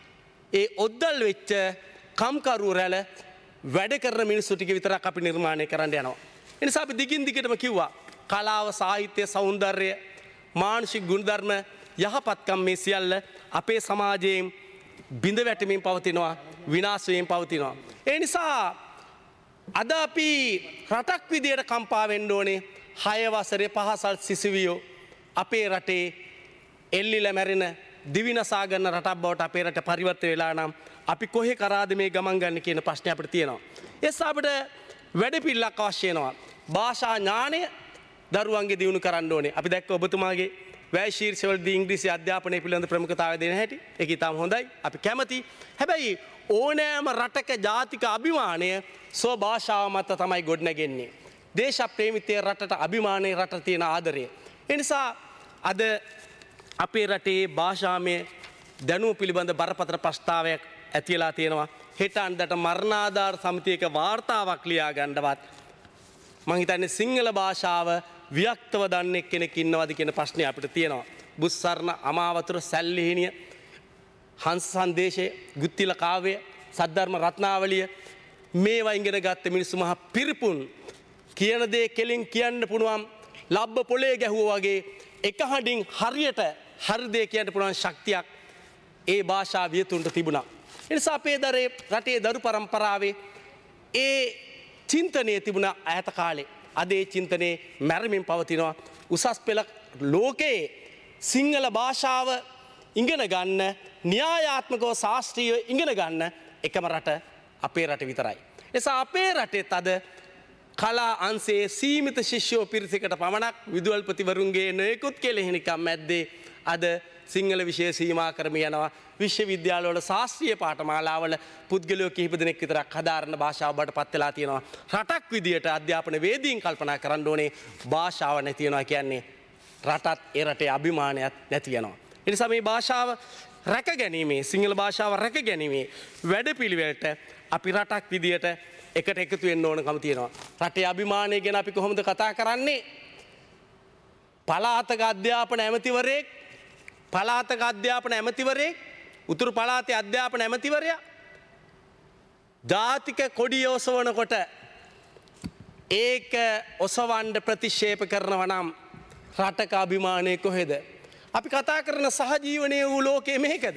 ඒ ඔද්දල් වෙච්ච කම්කරු රැළ වැඩ කරන මිනිස්සු ටික විතරක් අපි නිර්මාණය කරන්න යනවා. ඒ නිසා අපි දිගින් දිගටම කිව්වා කලාව, සාහිත්‍ය, සෞන්දර්ය, මානසික ගුණධර්ම, යහපත්කම් මේ සියල්ල අපේ සමාජයෙන් බිඳ වැටෙමින් පවතිනවා, විනාශ වෙමින් පවතිනවා. ඒ නිසා අද අපි රටක් විදියට කම්පා වෙන්න ඕනේ. හය වසරේ පහසල් සිසුවියෝ අපේ රටේ එල්ලිලා මැරෙන දිවිනසා ගන්න රටක් බවට අපේ රට පරිවර්තන වෙලා නම් අපි කොහේ කරාද මේ ගමන් ගන්න කියන ප්‍රශ්නේ අපිට තියෙනවා. ඒ නිසා අපිට වැඩපිළිවෙලක් අවශ්‍ය වෙනවා. භාෂා ඥානය දරුවන්ගේ දියුණු කරන්න ඕනේ. අපි දැක්ක ඔබතුමාගේ වැය ශීර්ෂවලදී ඉංග්‍රීසි අධ්‍යාපනය පිළිබඳ ප්‍රමුඛතාවය දෙන හැටි. ඒක ඉතාම හොඳයි. අපි කැමති. හැබැයි ඕනෑම රටක ජාතික අභිමානය ස්ව භාෂාව මත තමයි ගොඩනැගෙන්නේ. දේශ ප්‍රේමිතය රටට අභිමානය, රට තියෙන ආදරය. ඒ නිසා අද අපේ රටේ භාෂාමය දැනුම පිළිබඳ බරපතල ප්‍රස්තාවයක් ඇතිලා තියෙනවා. හෙට අන්දට මරණාධාර සමිතියක වාර්තාවක් ලියා ගන්නවත් මං හිතන්නේ සිංහල භාෂාව වියක්තව දන්නේ කෙනෙක් ඉන්නවද කියන ප්‍රශ්නේ අපිට තියෙනවා. බුස්සරණ, අමාවතුර, සැල්ලිහිණිය, හංස සංදේශය, ගුත්තිල කාව්‍ය, සද්ධර්ම රත්නාවලිය මේවා ඉගෙන ගත්ත මිනිස්සු මහ පිරිපුන් කියන දේ කෙලින් කියන්න පුළුවන් ලබ්බ පොලේ ගැහුවා වගේ එක හඬින් හරියට හරි දේ කියන්න පුළුවන් ශක්තියක් ඒ භාෂා වියතුන්ට තිබුණා. ඒ නිසා අපේ දරේ රටේ දරු පරම්පරාවේ ඒ චින්තනයේ තිබුණ ඈත කාලේ අද ඒ චින්තනයේ මැරමින් පවතිනවා. උසස් පෙළ ලෝකයේ සිංහල භාෂාව ඉගෙන ගන්න, න්‍යායාත්මකව ශාස්ත්‍රීය ඉගෙන ගන්න එකම රට අපේ රට විතරයි. ඒ නිසා අපේ රටේත් අද කලා අංශයේ සීමිත ශිෂ්‍යෝ පිරිසකට පමණක් විදුහල්පතිවරුන්ගේ නොයෙකුත් කෙලෙහිනිකම් මැද්දේ අද සිංහල විෂය සීමා කරමින් යනවා. විශ්වවිද්‍යාලවල ශාස්ත්‍රීය පාඨමාලාවල පුද්ගලයෝ කිහිප දෙනෙක් විතරක් හදාරන භාෂාව බවට පත් වෙලා තියෙනවා. රටක් විදියට අධ්‍යාපන වේදීන් කල්පනා කරන්න ඕනේ භාෂාව නැති වෙනවා කියන්නේ රටත් ඒ රටේ අභිමානයක් නැති වෙනවා. ඒ නිසා මේ භාෂාව රැක ගැනීමේ, සිංහල භාෂාව රැක ගැනීමේ වැඩපිළිවෙලට අපි රටක් විදියට එකට එකතු වෙන්න ඕනකම තියෙනවා. රටේ අභිමානය ගැන අපි කොහොමද කතා කරන්නේ? පළාතක අධ්‍යාපන ඇමතිවරයෙක්, පළාතක අධ්‍යාපන ඇමතිවරයෙක්, උතුරු පළාතේ අධ්‍යාපන ඇමතිවරයා ජාතික කොඩිය ඔසවනකොට ඒක ඔසවන්න ප්‍රතික්ෂේප කරනවා නම් රටක අභිමානය කොහෙද? අපි කතා කරන සහජීවනයේ වූ ලෝකයේ මේකද?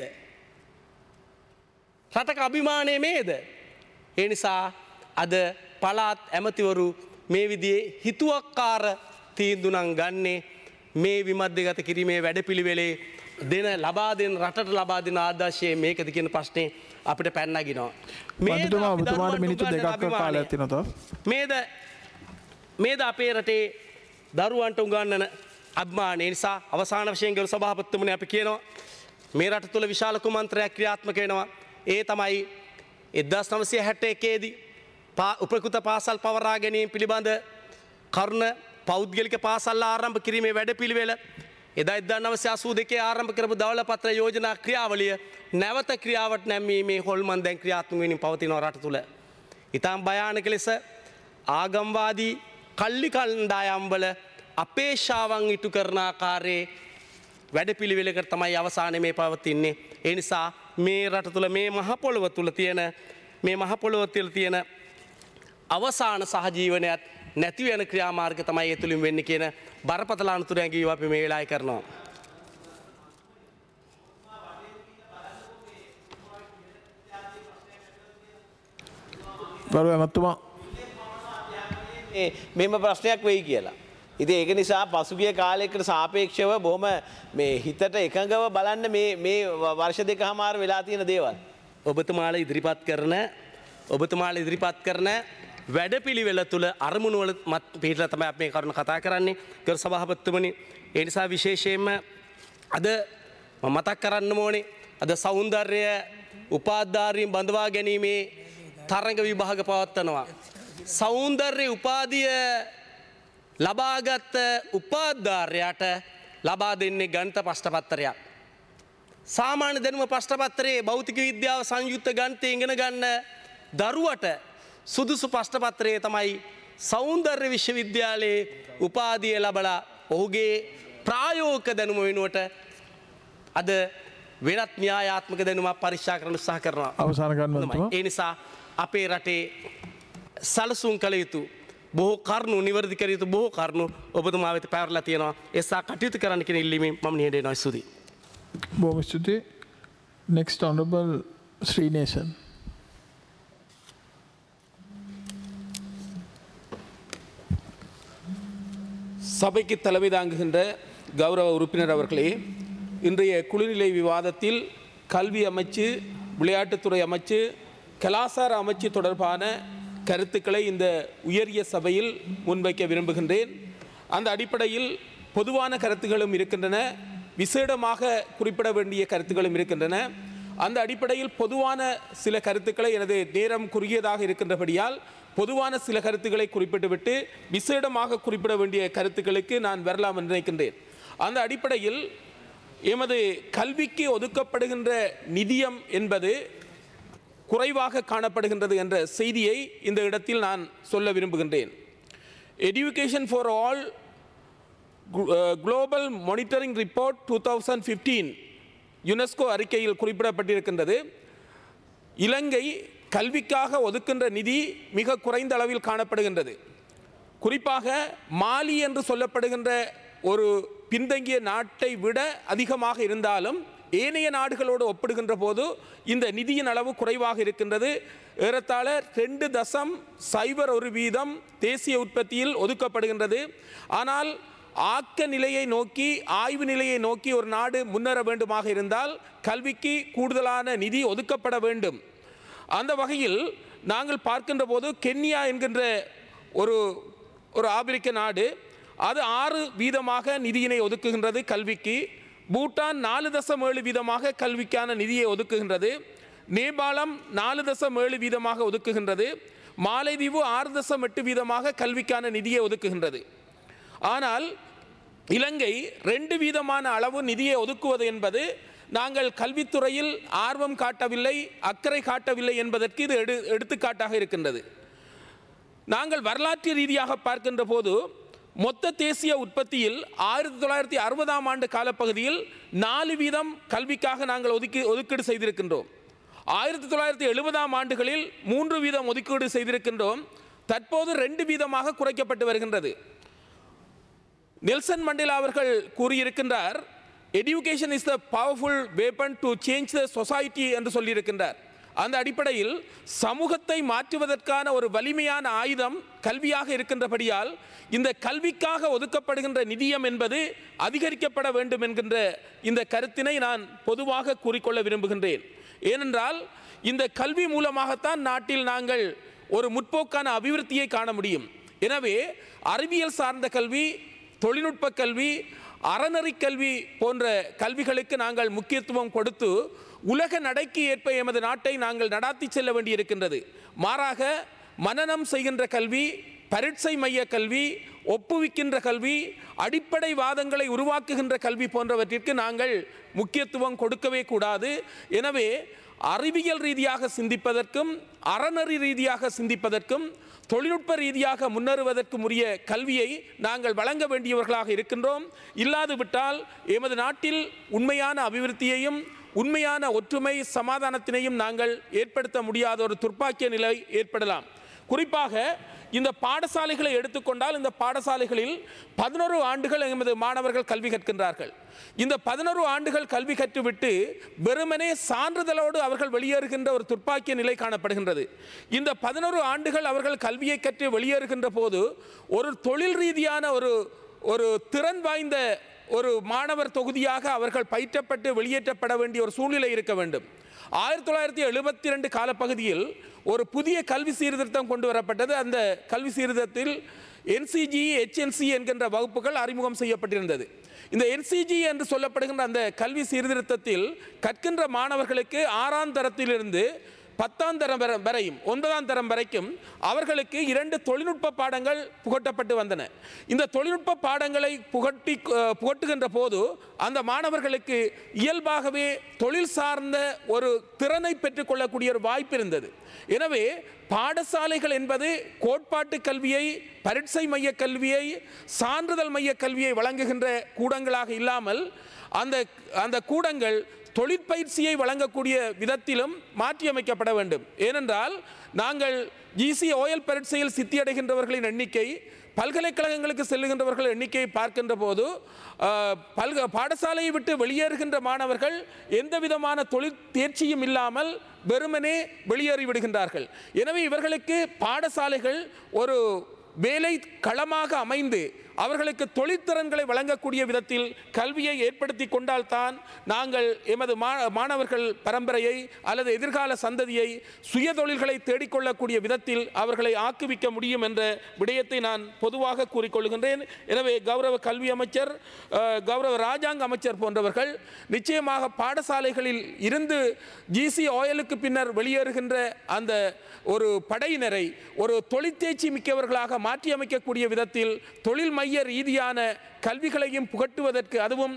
රටක අභිමානය මේද? ඒ නිසා අද පළාත් ඇමතිවරු මේ විදිහේ හිතුවක්කාර තීන්දුවම් ගන්නේ මේ විමධ්‍යගත කිරීමේ වැඩපිළිවෙලේ දෙන ලබා දෙන රටට ලබා දෙන ආදර්ශය මේකද කියන ප්‍රශ්නේ අපිට පැන නගිනවා. මන්ත්‍රීතුමා ඔබතුමාට මිනිත්තු දෙකක් කාලයක් තියෙනවා. මේද මේද අපේ රටේ දරුවන්ට උගන්වන අභිමානය නිසා අවසාන වශයෙන් ගරු සභාපතිතුමනි අපි කියනවා මේ රට තුළ විශාල කුමන්ත්‍රයක් ක්‍රියාත්මක වෙනවා. ඒ තමයි එක්දාස් නවසිය හැත්තෑ එකේ දී උපකෘත පාසල් පවරා ගැනීම පිළිබඳ කරුණ පෞද්ගලික පාසල් ආරම්භ කිරීමේ වැඩපිළිවෙල. එදා එක්දාස් නවසිය අසූ දෙකේ ආරම්භ කරපු ධවලපත්‍ර යෝජනා ක්‍රියාවලිය නැවත ක්‍රියාවට නැමීමේ හොල්මන් දැන් ක්‍රියාත්මක වෙමින් පවතිනවා රට තුළ. ඉතාම භයානක ලෙස ආගම්වාදී කල්ලි කණ්ඩායම්වල අපේක්ෂාවන් ඉටු කරන ආකාරයේ වැඩපිළිවෙලකට තමයි අවසානයේ මේ පවතින්නේ. ඒ නිසා මේ රට තුළ මේ මහ පොළොව තුළ තියෙන මේ මහ පොළොව තුළ තියෙන අවසාන සහජීවනයත් නැති වෙන ක්‍රියාමාර්ග තමයි ඒ තුලින් වෙන්නේ කියන බරපතල අනුතුරු ඇඟීම අපි මේ වෙලාවේ කරනවා. ගරු ඇමතුමා මෙම ප්‍රශ්නයක් වෙයි කියලා. ඉතින් ඒක නිසා පසුගිය කාලයකට සාපේක්ෂව බොහොම මේ හිතට එකඟව බලන්න මේ මේ වර්ෂ දෙකමාර වෙලා තියෙන දේවල්. ඔබතුමාලා ඉදිරිපත් කරන ඔබතුමාලා ඉදිරිපත් කරන වැඩපිළිවෙල තුළ අරමුණු වල පිටලා තමයි අපි මේ කරුණ කතා කරන්නේ. ගරු සභාපතිතුමනි, ඒ නිසා විශේෂයෙන්ම අද මම මතක් කරන්න ඕනේ අද සෞන්දර්ය උපාධාරීන් බඳවා ගැනීමේ තරඟ විභාග පවත්වනවා. සෞන්දර්ය උපාධිය ලබාගත් උපාධාරයට ලබා දෙන්නේ ගණිත ප්‍රශ්නපත්‍රයක්. සාමාන්‍ය දැනුම ප්‍රශ්නපත්‍රයේ භෞතික විද්‍යාව සංයුක්ත ගණිතය ඉගෙන ගන්න දරුවට සුදුසු ප්‍රශ්නපත්‍රයේ තමයි සෞන්දර්ය විශ්වවිද්‍යාලයේ උපාධිය ලබලා ඔහුගේ ප්‍රායෝගික දැනුම වෙනුවට අද වෙනත් න්‍යායාත්මක දැනුම පරික්ෂා කරන්න උත්සාහ කරනවා. අවසාන කරන්න මන්තුමා. ඒ නිසා අපේ රටේ සලසුන් කළ යුතු බොහෝ කරුණු නිවැරදි කර යුතු බොහෝ කරුණු ඔබතුමා වෙත පැවරලා තියෙනවා. ඒ නිසා කටයුතු කරන්න කියන ඉල්ලීමෙන් මම නිහඬ වෙනවා. ස්තුතියි. බොහොම ස්තුතියි. Next Honorable Sri Nesan. சபைக்கு தலைமை தாங்குகின்ற கௌரவ உறுப்பினர் அவர்களே, இன்றைய குழுநிலை விவாதத்தில் கல்வி அமைச்சு, விளையாட்டுத்துறை அமைச்சு, கலாசார அமைச்சு தொடர்பான கருத்துக்களை இந்த உயரிய சபையில் முன்வைக்க விரும்புகின்றேன். அந்த அடிப்படையில் பொதுவான கருத்துக்களும் இருக்கின்றன, விசேடமாக குறிப்பிட வேண்டிய கருத்துக்களும் இருக்கின்றன. அந்த அடிப்படையில் பொதுவான சில கருத்துக்களை எனது நேரம் குறுகியதாக இருக்கின்றபடியால் பொதுவான சில கருத்துக்களை குறிப்பிட்டுவிட்டு விசேடமாக குறிப்பிட வேண்டிய கருத்துக்களுக்கு நான் வரலாம் என்று நினைக்கின்றேன். அந்த அடிப்படையில் எமது கல்விக்கு ஒதுக்கப்படுகின்ற நிதியம் என்பது குறைவாக காணப்படுகின்றது என்ற செய்தியை இந்த இடத்தில் நான் சொல்ல விரும்புகின்றேன். Education for all global monitoring report two thousand fifteen UNESCO அறிக்கையில் குறிப்பிடப்பட்டிருக்கின்றது. இலங்கை கல்விக்காக ஒதுக்கின்ற நிதி மிக குறைந்த அளவில் காணப்படுகின்றது. குறிப்பாக மாலி என்று சொல்லப்படுகின்ற ஒரு பின்தங்கிய நாட்டை விட அதிகமாக இருந்தாலும் ஏனைய நாடுகளோடு ஒப்பிடுகின்ற போது இந்த நிதியின் அளவு குறைவாக இருக்கின்றது. ஏறத்தாழ ரெண்டு தசம் சைபர் ஒரு வீதம் தேசிய உற்பத்தியில் ஒதுக்கப்படுகின்றது. ஆனால் ஆக்க நிலையை நோக்கி, ஆய்வு நிலையை நோக்கி ஒரு நாடு முன்னேற வேண்டுமாக இருந்தால் கல்விக்கு கூடுதலான நிதி ஒதுக்கப்பட வேண்டும். அந்த வகையில் நாங்கள் பார்க்கின்ற போது கென்யா என்கின்ற ஒரு ஒரு ஆப்பிரிக்க நாடு, அது ஆறு வீதமாக நிதியினை ஒதுக்குகின்றது கல்விக்கு. பூட்டான் நாலு தசம் ஏழு வீதமாக கல்விக்கான நிதியை ஒதுக்குகின்றது. நேபாளம் நாலு தசம் ஏழு வீதமாக ஒதுக்குகின்றது. மாலைதீவு ஆறு தசம் எட்டு வீதமாக கல்விக்கான நிதியை ஒதுக்குகின்றது. ஆனால் இலங்கை ரெண்டு வீதமான அளவு நிதியை ஒதுக்குவது என்பது நாங்கள் கல்வித்துறையில் ஆர்வம் காட்டவில்லை, அக்கறை காட்டவில்லை என்பதற்கு இது எடு எடுத்துக்காட்டாக இருக்கின்றது. நாங்கள் வரலாற்று ரீதியாக பார்க்கின்ற போது மொத்த தேசிய உற்பத்தியில் ஆயிரத்தி தொள்ளாயிரத்தி அறுபதாம் ஆண்டு காலப்பகுதியில் நாலு வீதம் கல்விக்காக நாங்கள் ஒதுக்கி ஒதுக்கீடு செய்திருக்கின்றோம். ஆயிரத்தி தொள்ளாயிரத்தி எழுபதாம் ஆண்டுகளில் மூன்று வீதம் ஒதுக்கீடு செய்திருக்கின்றோம். தற்போது ரெண்டு வீதமாக குறைக்கப்பட்டு வருகின்றது. நெல்சன் மண்டேலா அவர்கள் கூறியிருக்கின்றார், education is the powerful weapon to change the society என்று சொல்லியிருக்கின்றார். அந்த அடிப்படையில் சமூகத்தை மாற்றுவதற்கான ஒரு வலிமையான ஆயுதம் கல்வியாக இருக்கின்றபடியால் இந்த கல்விக்காக ஒதுக்கப்படுகின்ற நிதியம் என்பது அதிகரிக்கப்பட வேண்டும் என்கின்ற இந்த கருத்தினை நான் பொதுவாக கூறிக்கொள்ள விரும்புகின்றேன். ஏனென்றால் இந்த கல்வி மூலமாகத்தான் நாட்டில் நாங்கள் ஒரு முற்போக்கான அபிவிருத்தியை காண முடியும். எனவே அறிவியல் சார்ந்த கல்வி, தொழில்நுட்ப கல்வி, அறநெறி கல்வி போன்ற கல்விகளுக்கு நாங்கள் முக்கியத்துவம் கொடுத்து உலக நடைக்கு ஏற்ப எமது நாட்டை நாங்கள் நடாத்தி செல்ல வேண்டியிருக்கின்றது. மாறாக மனனம் செய்கின்ற கல்வி, பரீட்சை மைய கல்வி, ஒப்புவிக்கின்ற கல்வி, அடிப்படை வாதங்களை உருவாக்குகின்ற கல்வி போன்றவற்றிற்கு நாங்கள் முக்கியத்துவம் கொடுக்கவே கூடாது. எனவே அறிவியல் ரீதியாக சிந்திப்பதற்கும் அறநெறி ரீதியாக சிந்திப்பதற்கும் தொழில்நுட்ப ரீதியாக முன்னேறுவதற்கும் உரிய கல்வியை நாங்கள் வழங்க வேண்டியவர்களாக இருக்கின்றோம். இல்லாது விட்டால் எமது நாட்டில் உண்மையான அபிவிருத்தியையும் உண்மையான ஒற்றுமை சமாதானத்தினையும் நாங்கள் ஏற்படுத்த முடியாத ஒரு துர்ப்பாக்கிய நிலை ஏற்படலாம். குறிப்பாக இந்த பாடசாலைகளை எடுத்துக்கொண்டால் இந்த பாடசாலைகளில் பதினொரு ஆண்டுகள் எமது மாணவர்கள் கல்வி கற்கின்றார்கள். இந்த பதினொரு ஆண்டுகள் கல்வி கற்றுவிட்டு வெறுமனே சான்றிதழோடு அவர்கள் வெளியேறுகின்ற ஒரு துர்ப்பாக்கிய நிலை காணப்படுகின்றது. இந்த பதினொரு ஆண்டுகள் அவர்கள் கல்வியை கற்று வெளியேறுகின்ற போது ஒரு தொழில் ரீதியான ஒரு ஒரு திறன் வாய்ந்த ஒரு மாணவர் தொகுதியாக அவர்கள் பயிற்றப்பட்டு வெளியேற்றப்பட வேண்டிய ஒரு சூழ்நிலை இருக்க வேண்டும். ஆயிரத்தி தொள்ளாயிரத்தி எழுபத்தி ரெண்டு காலப்பகுதியில் ஒரு புதிய கல்வி சீர்திருத்தம் கொண்டு வரப்பட்டது. அந்த கல்வி சீர்திருத்தத்தில் என்சிஜி, ஹெச்என்சி என்கின்ற வகுப்புகள் அறிமுகம் செய்யப்பட்டிருந்தது. இந்த என்சிஜி என்று சொல்லப்படுகின்ற அந்த கல்வி சீர்திருத்தத்தில் கற்கின்ற மாணவர்களுக்கு ஆறாம் தரத்திலிருந்து பத்தாம் தரம் வரை- வரையும் ஒன்பதாம் தரம் வரைக்கும் அவர்களுக்கு இரண்டு தொழில்நுட்ப பாடங்கள் புகட்டப்பட்டு வந்தன. இந்த தொழில்நுட்ப பாடங்களை புகட்டி அஹ், புகட்டுகின்ற போது அந்த மாணவர்களுக்கு இயல்பாகவே தொழில் சார்ந்த ஒரு திறனை பெற்றுக்கொள்ளக்கூடிய ஒரு வாய்ப்பு இருந்தது. எனவே பாடசாலைகள் என்பது கோட்பாட்டு கல்வியை, பரீட்சை மைய கல்வியை, சான்றிதழ் மைய கல்வியை வழங்குகின்ற கூடங்களாக இல்லாமல் அந்த அந்த கூடங்கள் தொழிற்பயிற்சியை வழங்கக்கூடிய விதத்திலும் மாற்றியமைக்கப்பட வேண்டும். ஏனென்றால் நாங்கள் ஜிசி ஓஎல் பரீட்சையில் சித்தியடைகின்றவர்களின் எண்ணிக்கை, பல்கலைக்கழகங்களுக்கு செல்லுகின்றவர்கள் எண்ணிக்கையை பார்க்கின்ற போது பல்க பாடசாலையை விட்டு வெளியேறுகின்ற மாணவர்கள் எந்த விதமான தொழில் தேர்ச்சியும் இல்லாமல் வெறுமனே வெளியேறிவிடுகின்றார்கள். எனவே இவர்களுக்கு பாடசாலைகள் ஒரு வேலை களமாக அமைந்து அவர்களுக்கு தொழிற்திறன்களை வழங்கக்கூடிய விதத்தில் கல்வியை ஏற்படுத்தி கொண்டால்தான் நாங்கள் எமது மாணவர்கள் பரம்பரையை அல்லது எதிர்கால சந்ததியை சுய தொழில்களை தேடிக்கொள்ளக்கூடிய விதத்தில் அவர்களை ஆக்குவிக்க முடியும் என்ற விடயத்தை நான் பொதுவாக கூறிக்கொள்கின்றேன். எனவே கௌரவ கல்வி அமைச்சர், கௌரவ ராஜாங்க அமைச்சர் போன்றவர்கள் நிச்சயமாக பாடசாலைகளில் இருந்து ஜிசி ஓயலுக்கு பின்னர் வெளியேறுகின்ற அந்த ஒரு படையினரை ஒரு தொழிற்தேர்ச்சி மிக்கவர்களாக மாற்றி அமைக்கக்கூடிய விதத்தில் தொழில் மைய ரீதியான கல்விகளையும் புகட்டுவதற்கு, அதுவும்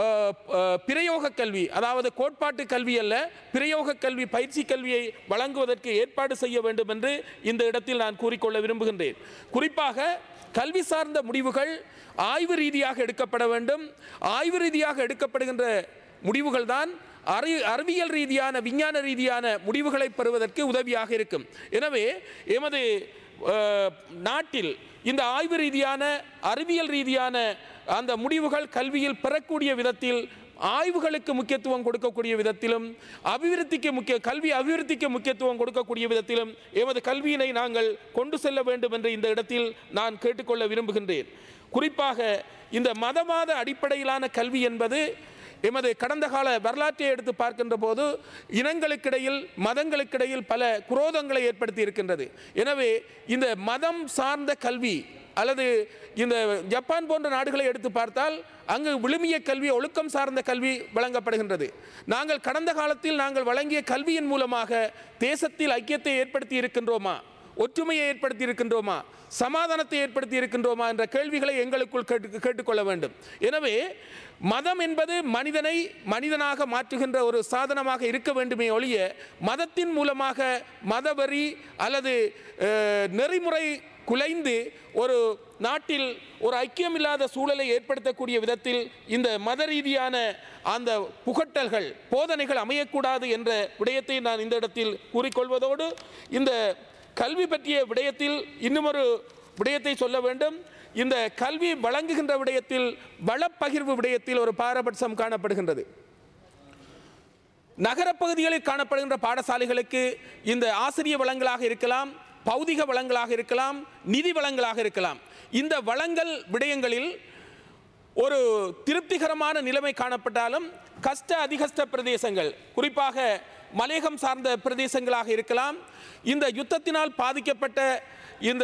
பிரயோக கல்வி, அதாவது கோட்பாட்டு கல்வி அல்ல, பிரயோக கல்வி, பயிற்சி கல்வியை வழங்குவதற்கு ஏற்பாடு செய்ய வேண்டும் என்று இந்த இடத்தில் நான் கூறிக்கொள்ள விரும்புகின்றேன். குறிப்பாக கல்வி சார்ந்த முடிவுகள் ஆய்வு ரீதியாக எடுக்கப்பட வேண்டும். ஆய்வு ரீதியாக எடுக்கப்படுகின்ற முடிவுகள் தான் அறி அறிவியல் ரீதியான, விஞ்ஞான ரீதியான முடிவுகளை பெறுவதற்கு உதவியாக இருக்கும். எனவே எமது நாட்டில் இந்த ஆய்வு ரீதியான, அறிவியல் ரீதியான அந்த முடிவுகள் கல்வியில் பெறக்கூடிய விதத்தில், ஆய்வுகளுக்கு முக்கியத்துவம் கொடுக்கக்கூடிய விதத்திலும், அபிவிருத்திக்கு முக்கிய கல்வி அபிவிருத்திக்கு முக்கியத்துவம் கொடுக்கக்கூடிய விதத்திலும் எமது கல்வியினை நாங்கள் கொண்டு செல்ல வேண்டும் என்று இந்த இடத்தில் நான் கேட்டுக்கொள்ள விரும்புகின்றேன். குறிப்பாக இந்த மதவாத அடிப்படையிலான கல்வி என்பது எமது கடந்த கால வரலாற்றை எடுத்து பார்க்கின்ற போது இனங்களுக்கிடையில், மதங்களுக்கிடையில் பல குரோதங்களை ஏற்படுத்தி இருக்கின்றது. எனவே இந்த மதம் சார்ந்த கல்வி அல்லது இந்த ஜப்பான் போன்ற நாடுகளை எடுத்து பார்த்தால் அங்கு விழுமிய கல்வி, ஒழுக்கம் சார்ந்த கல்வி வழங்கப்படுகின்றது. நாங்கள் கடந்த காலத்தில் நாங்கள் வழங்கிய கல்வியின் மூலமாக தேசத்தில் ஐக்கியத்தை ஏற்படுத்தி இருக்கின்றோமா, ஒற்றுமையை ஏற்படுத்தி இருக்கின்றோமா, சமாதானத்தை ஏற்படுத்தி இருக்கின்றோமா என்ற கேள்விகளை எங்களுக்குள் கேட்டு கேட்டுக்கொள்ள வேண்டும். எனவே மதம் என்பது மனிதனை மனிதனாக மாற்றுகின்ற ஒரு சாதனமாக இருக்க வேண்டுமே ஒழிய மதத்தின் மூலமாக மதவெறி அல்லது நெறிமுறை குலைந்து ஒரு நாட்டில் ஒரு ஐக்கியமில்லாத சூழலை ஏற்படுத்தக்கூடிய விதத்தில் இந்த மத ரீதியான அந்த புகட்டல்கள், போதனைகள் அமையக்கூடாது என்ற விடயத்தை நான் இந்த இடத்தில் கூறிக்கொள்வதோடு, இந்த கல்வி பற்றிய விடயத்தில் இன்னுமொரு விடயத்தை சொல்ல வேண்டும். இந்த கல்வி வழங்குகின்ற விடயத்தில், வளப்பகிர்வு விடயத்தில் ஒரு பாரபட்சம் காணப்படுகின்றது. நகரப்பகுதிகளில் காணப்படுகின்ற பாடசாலைகளுக்கு இந்த ஆசிரிய வளங்களாக இருக்கலாம், பௌதிக வளங்களாக இருக்கலாம், நிதி வளங்களாக இருக்கலாம். இந்த வளங்கள் விடயங்களில் ஒரு திருப்திகரமான நிலைமை காணப்பட்டாலும் கஷ்ட அதிகஷ்ட பிரதேசங்கள், குறிப்பாக மலையகம் சார்ந்த பிரதேசங்களாக இருக்கலாம், இந்த யுத்தத்தினால் பாதிக்கப்பட்ட இந்த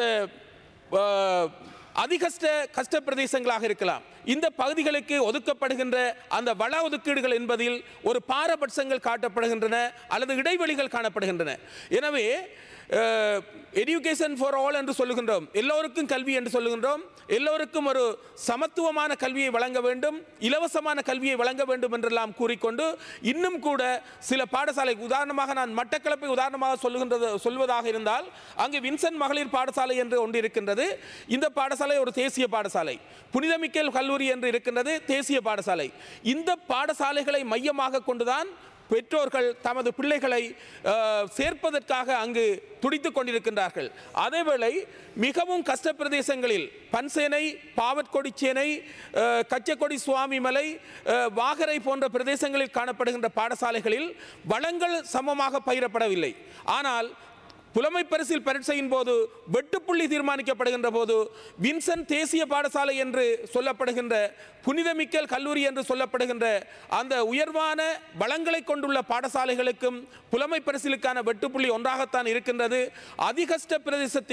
அதிகஷ்ட கஷ்ட பிரதேசங்களாக இருக்கலாம். இந்த பகுதிகளுக்கு ஒதுக்கப்படுகின்ற அந்த வள ஒதுக்கீடுகள் என்பதில் ஒரு பாரபட்சங்கள் காட்டப்படுகின்றன அல்லது இடைவெளிகள் காணப்படுகின்றன. எனவே எஜுகேஷன் ஃபார் ஆல் என்று சொல்லுகின்றோம், எல்லோருக்கும் கல்வி என்று சொல்லுகின்றோம். எல்லோருக்கும் ஒரு சமத்துவமான கல்வியை வழங்க வேண்டும், இலவசமான கல்வியை வழங்க வேண்டும் என்றெல்லாம் கூறிக்கொண்டு இன்னும் கூட சில பாடசாலை, உதாரணமாக நான் மட்டக்களப்பை உதாரணமாக சொல்லுகின்றது சொல்வதாக இருந்தால், அங்கு வின்சென்ட் மகளிர் பாடசாலை என்று ஒன்று இருக்கின்றது. இந்த பாடசாலை ஒரு தேசிய பாடசாலை. புனித மிக்கேல் கல்லூரி என்று இருக்கின்றது, தேசிய பாடசாலை. இந்த பாடசாலைகளை மையமாக கொண்டுதான் பெற்றோர்கள் தமது பிள்ளைகளை சேர்ப்பதற்காக அங்கு துடித்துக் கொண்டிருக்கின்றார்கள். அதேவேளை மிகவும் கஷ்ட பிரதேசங்களில் பன்சேனை, பாவற்கொடிச்சேனை, கச்சக்கொடி சுவாமி மலை, வாகரை போன்ற பிரதேசங்களில் காணப்படுகின்ற பாடசாலைகளில் வளங்கள் சமமாக பயிரப்படவில்லை. ஆனால் புலமை பரிசில் பரீட்சையின் போது வெட்டுப்புள்ளி தீர்மானிக்கப்படுகின்ற போது வின்சென்ட் தேசிய பாடசாலை என்று சொல்லப்படுகின்ற, புனித மிக்கேல் கல்லூரி என்று சொல்லப்படுகின்ற அந்த உயர்வான வளங்களை கொண்டுள்ள பாடசாலைகளுக்கும் புலமை பரிசிலுக்கான வெட்டுப்புள்ளி ஒன்றாகத்தான் இருக்கின்றது. அதிகஷ்ட பிரதேசத்தில்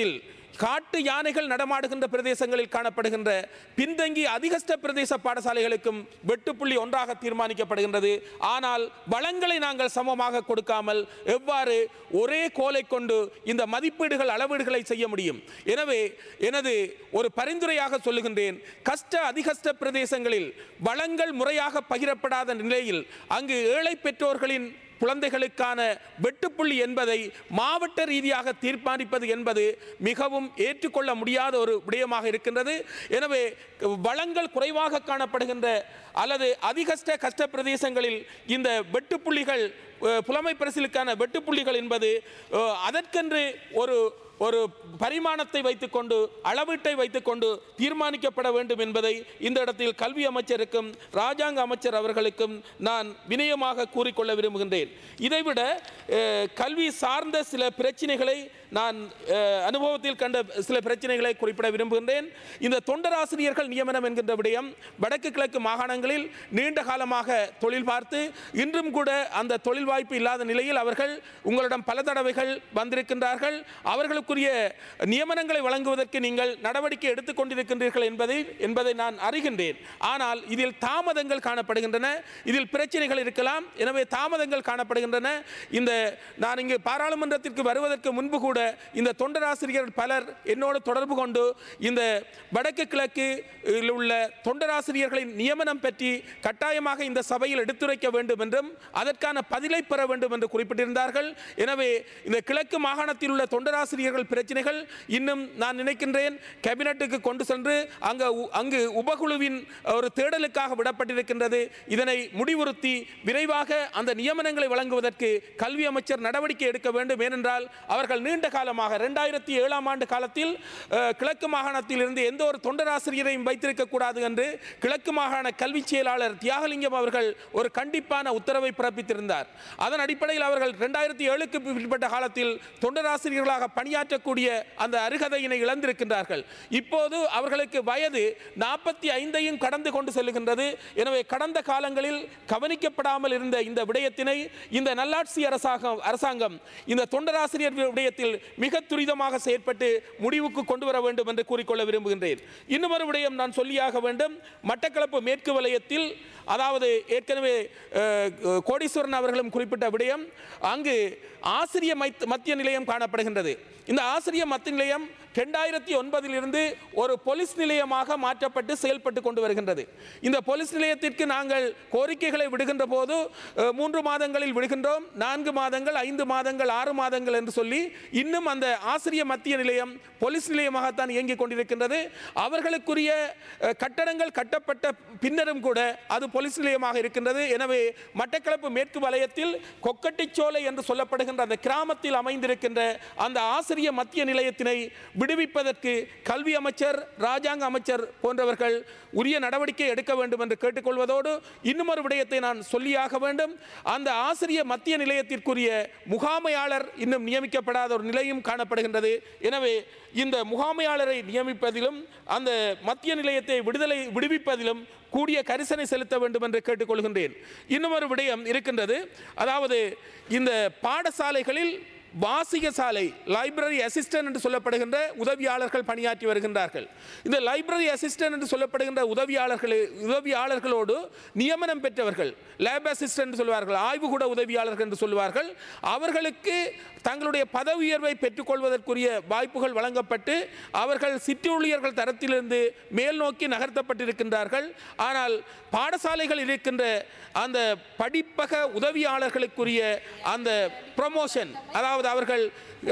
காட்டு யானைகள் நடமாடுகின்ற பிரதேசங்களில் காணப்படுகின்ற பின்தங்கி அதிகஸ்ட பிரதேச பாடசாலைகளுக்கும் வெட்டுப்புள்ளி ஒன்றாக தீர்மானிக்கப்படுகின்றது. ஆனால் வளங்களை நாங்கள் சமமாக கொடுக்காமல் எவ்வாறு ஒரே கோலை கொண்டு இந்த மதிப்பீடுகள் அளவீடுகளை செய்ய முடியும்? எனவே எனது ஒரு பரிந்துரையாக சொல்லுகின்றேன், கஷ்ட அதிகஸ்ட பிரதேசங்களில் வளங்கள் முறையாக பகிரப்படாத நிலையில் அங்கு ஏழை பெற்றோர்களின் குழந்தைகளுக்கான வெட்டுப்புள்ளி என்பதை மாவட்ட ரீதியாக தீர்மானிப்பது என்பது மிகவும் ஏற்றுக்கொள்ள முடியாத ஒரு விடயமாக இருக்கின்றது. எனவே வளங்கள் குறைவாக காணப்படுகின்ற அல்லது அதிகஷ்ட கஷ்ட பிரதேசங்களில் இந்த வெட்டுப்புள்ளிகள் புலமை பரிசிலுக்கான வெட்டுப்புள்ளிகள் என்பது அதற்கென்று ஒரு ஒரு பரிமாணத்தை வைத்துக்கொண்டு அளவீட்டை வைத்துக்கொண்டு தீர்மானிக்கப்பட வேண்டும் என்பதை இந்த இடத்தில் கல்வி அமைச்சருக்கும் ராஜாங்க அமைச்சர் அவர்களுக்கும் நான் வினயமாக கூறிக்கொள்ள விரும்புகின்றேன். இதைவிட கல்வி சார்ந்த சில பிரச்சனைகளை நான் அனுபவத்தில் கண்ட சில பிரச்சனைகளை குறிப்பிட விரும்புகின்றேன். இந்த தொண்டராசிரியர்கள் நியமனம் என்கின்ற விடயம் வடக்கு கிழக்கு மாகாணங்களில் நீண்ட காலமாக தொழில் பார்த்து இன்றும் கூட அந்த தொழில் வாய்ப்பு இல்லாத நிலையில் அவர்கள் உங்களிடம் பல தடவைகள் வந்திருக்கின்றார்கள். அவர்களுக்குரிய நியமனங்களை வழங்குவதற்கு நீங்கள் நடவடிக்கை எடுத்துக் கொண்டிருக்கின்றீர்கள் என்பதை என்பதை நான் அறிகின்றேன். ஆனால் இதில் தாமதங்கள் காணப்படுகின்றன, இதில் பிரச்சனைகள் இருக்கலாம். எனவே தாமதங்கள் காணப்படுகின்றன. இந்த நான் இங்கு பாராளுமன்றத்திற்கு வருவதற்கு முன்பு கூட இந்த தொண்டராசிரியர்கள் பலர் என்னோடு தொடர்பு கொண்டு இந்த வடக்கு கிழக்கு உள்ள தொண்டராசிரியர்களின் நியமனம் பற்றி கட்டாயமாக இந்த சபையில் எடுத்துரைக்க வேண்டும் என்றும் அதற்கான பதிலை பெற வேண்டும் என்று குறிப்பிட்டிருந்தார்கள். எனவே இந்த கிழக்கு மாகாணத்தில் உள்ள தொண்டராசிரியர்கள் பிரச்சனைகள் இன்னும் நான் நினைக்கின்றேன் கேபினட்டுக்கு கொண்டு சென்று அங்கு அங்கு உபகுழுவின் ஒரு தேடலுக்காக விடப்பட்டிருக்கின்றது. இதனை முடிவுறுத்தி விரைவாக அந்த நியமனங்களை வழங்குவதற்கு கல்வி அமைச்சர் நடவடிக்கை எடுக்க வேண்டும். ஏனென்றால் அவர்கள் நீண்ட காலமாக இரண்டாயிரத்தி ஏழாம் ஆண்டு காலத்தில் கிழக்கு மாகாணத்தில் இருந்து எந்த ஒரு தொண்டராசிரியரையும் வைத்திருக்க கூடாது என்று கிழக்கு மாகாண கல்வி செயலாளர் தியாகலிங்கம் அவர்கள் ஒரு கண்டிப்பான உத்தரவை பிறப்பித்திருந்தார். அதன் அடிப்படையில் அவர்கள் இரண்டாயிரத்தி ஏழுக்கு பிற்பட்ட காலத்தில் தொண்டராசிரியர்களாக பணியாற்றக்கூடிய அந்த அருகதையினை இழந்திருக்கின்றார்கள். இப்போது அவர்களுக்கு வயது நாற்பத்தி ஐந்தையும் கடந்து கொண்டு செல்லுகின்றது. எனவே கடந்த காலங்களில் கவனிக்கப்படாமல் இருந்த இந்த விடயத்தினை இந்த நல்லாட்சி அரசாங்கம் அரசாங்கம் இந்த தொண்டராசிரியர் விடயத்தில் மிக துரிதமாக செயற்பட்டு முடிவுக்கு கொண்டு வர வேண்டும் என்று கூறிக்கொள்ள விரும்புகின்றேன். இன்னொரு விடயம் நான் சொல்லியாக வேண்டும். மட்டக்களப்பு மேற்கு வலயத்தில், அதாவது ஏற்கனவே கோடீஸ்வரன் அவர்களும் குறிப்பிட்ட விடயம், அங்கு ஆசிரிய மத்திய நிலையம் காணப்படுகின்றது. இந்த ஆசிரிய மத்திய நிலையம் இரண்டாயிரத்தி ஒன்பதில் இருந்து ஒரு போலீஸ் நிலையமாக மாற்றப்பட்டு செயல்பட்டு கொண்டு வருகின்றது. இந்த போலீஸ் நிலையத்திற்கு நாங்கள் கோரிக்கைகளை விடுகின்ற போது மூன்று மாதங்களில் விடுகின்றோம், நான்கு மாதங்கள், ஐந்து மாதங்கள், ஆறு மாதங்கள் என்று சொல்லி இன்னும் அந்த ஆசிரிய மத்திய நிலையம் போலீஸ் நிலையமாகத்தான் இயங்கிக் கொண்டிருக்கின்றது. அவர்களுக்குரிய கட்டடங்கள் கட்டப்பட்ட பின்னரும் கூட அது போலீஸ் நிலையமாக இருக்கின்றது. எனவே மட்டக்களப்பு மேற்கு வலயத்தில் கொக்கட்டிச்சோலை என்று சொல்லப்படுகின்ற அந்த கிராமத்தில் அமைந்திருக்கின்ற அந்த ஆசிரிய மத்திய நிலையத்தினை விடுவிப்பதற்கு கல்வி அமைச்சர், ராஜாங்க அமைச்சர் போன்றவர்கள் உரிய நடவடிக்கை எடுக்க வேண்டும் என்று கேட்டுக்கொள்வதோடு இன்னும் ஒரு விடயத்தை நான் சொல்லியாக வேண்டும். அந்த ஆசிரிய மத்திய நிலையத்திற்குரிய முகாமையாளர் இன்னும் நியமிக்கப்படாத ஒரு நிலையும் காணப்படுகின்றது. எனவே இந்த முகாமையாளரை நியமிப்பதிலும் அந்த மத்திய நிலையத்தை விடுதலை விடுவிப்பதிலும் கூடிய கரிசனை செலுத்த வேண்டும் என்று கேட்டுக்கொள்கின்றேன். இன்னும் ஒரு விடயம் இருக்கின்றது. அதாவது இந்த பாடசாலைகளில் வாசிக சாலை லைப்ரரி அசிஸ்டன்ட் என்று சொல்லப்படுகின்ற உதவியாளர்கள் பணியாற்றி வருகின்றார்கள். இந்த லைப்ரரி அசிஸ்டன்ட் என்று சொல்லப்படுகின்ற உதவியாளர்கள் உதவியாளர்களோடு நியமனம் பெற்றவர்கள், லேப் அசிஸ்டன்ட் சொல்வார்கள், ஆய்வுகூட உதவியாளர்கள் என்று சொல்வார்கள், அவர்களுக்கு தங்களுடைய பதவி உயர்வை பெற்றுக்கொள்வதற்குரிய வாய்ப்புகள் வழங்கப்பட்டு அவர்கள் சிற்றூழியர்கள் தரத்திலிருந்து மேல் நோக்கி நகர்த்தப்பட்டிருக்கின்றார்கள். ஆனால் பாடசாலைகள் இருக்கின்ற அந்த படிப்பக உதவியாளர்களுக்குரிய அந்த ப்ரமோஷன், அதாவது அவர்கள்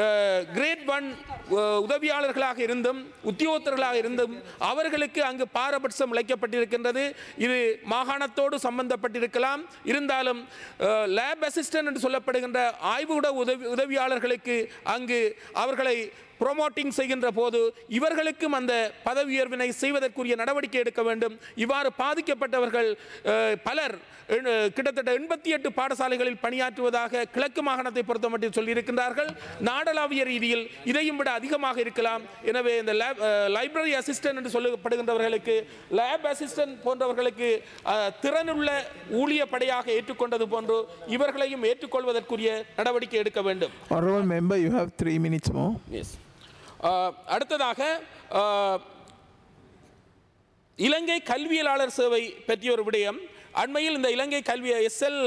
கிரேட் ஒன் உதவியாளர்களாக இருந்தும் உத்தியோகத்தர்களாக இருந்தும் அவர்களுக்கு அங்கு பாரபட்சம் இழைக்கப்பட்டிருக்கின்றது. இது மாகாணத்தோடு சம்பந்தப்பட்டிருக்கலாம். இருந்தாலும் லேப் அசிஸ்டன்ட் என்று சொல்லப்படுகின்ற ஆய்வுட உதவி உதவியாளர்களுக்கு அங்கு அவர்களை ப்ரோமோட்டிங் செய்கின்ற போது இவர்களுக்கும் அந்த பதவி உயர்வினை செய்வதற்குரிய நடவடிக்கை எடுக்க வேண்டும். இவ்வாறு பாதிக்கப்பட்டவர்கள் பலர் கிட்டத்தட்ட எண்பத்தி எட்டு பாடசாலைகளில் பணியாற்றுவதாக கிழக்கு மாகாணத்தை பொறுத்தமட்டில் சொல்லியிருக்கின்றார்கள். நாடளாவிய ரீதியில் இதையும் விட அதிகமாக இருக்கலாம். எனவே இந்த லைப்ரரி அசிஸ்டன்ட் என்று சொல்லப்படுகின்றவர்களுக்கு, லேப் அசிஸ்டன்ட் போன்றவர்களுக்கு திறனுள்ள ஊழிய படையாக ஏற்றுக்கொண்டது போன்று இவர்களையும் ஏற்றுக்கொள்வதற்குரிய நடவடிக்கை எடுக்க வேண்டும். Honorable member, you have three minutes more. Yes. அஹ், அடுத்ததாக அஹ், இலங்கை கல்வியலாளர் சேவை பற்றிய ஒரு விடயம். அண்மையில் இந்த இலங்கை கல்வி எஸ்எல்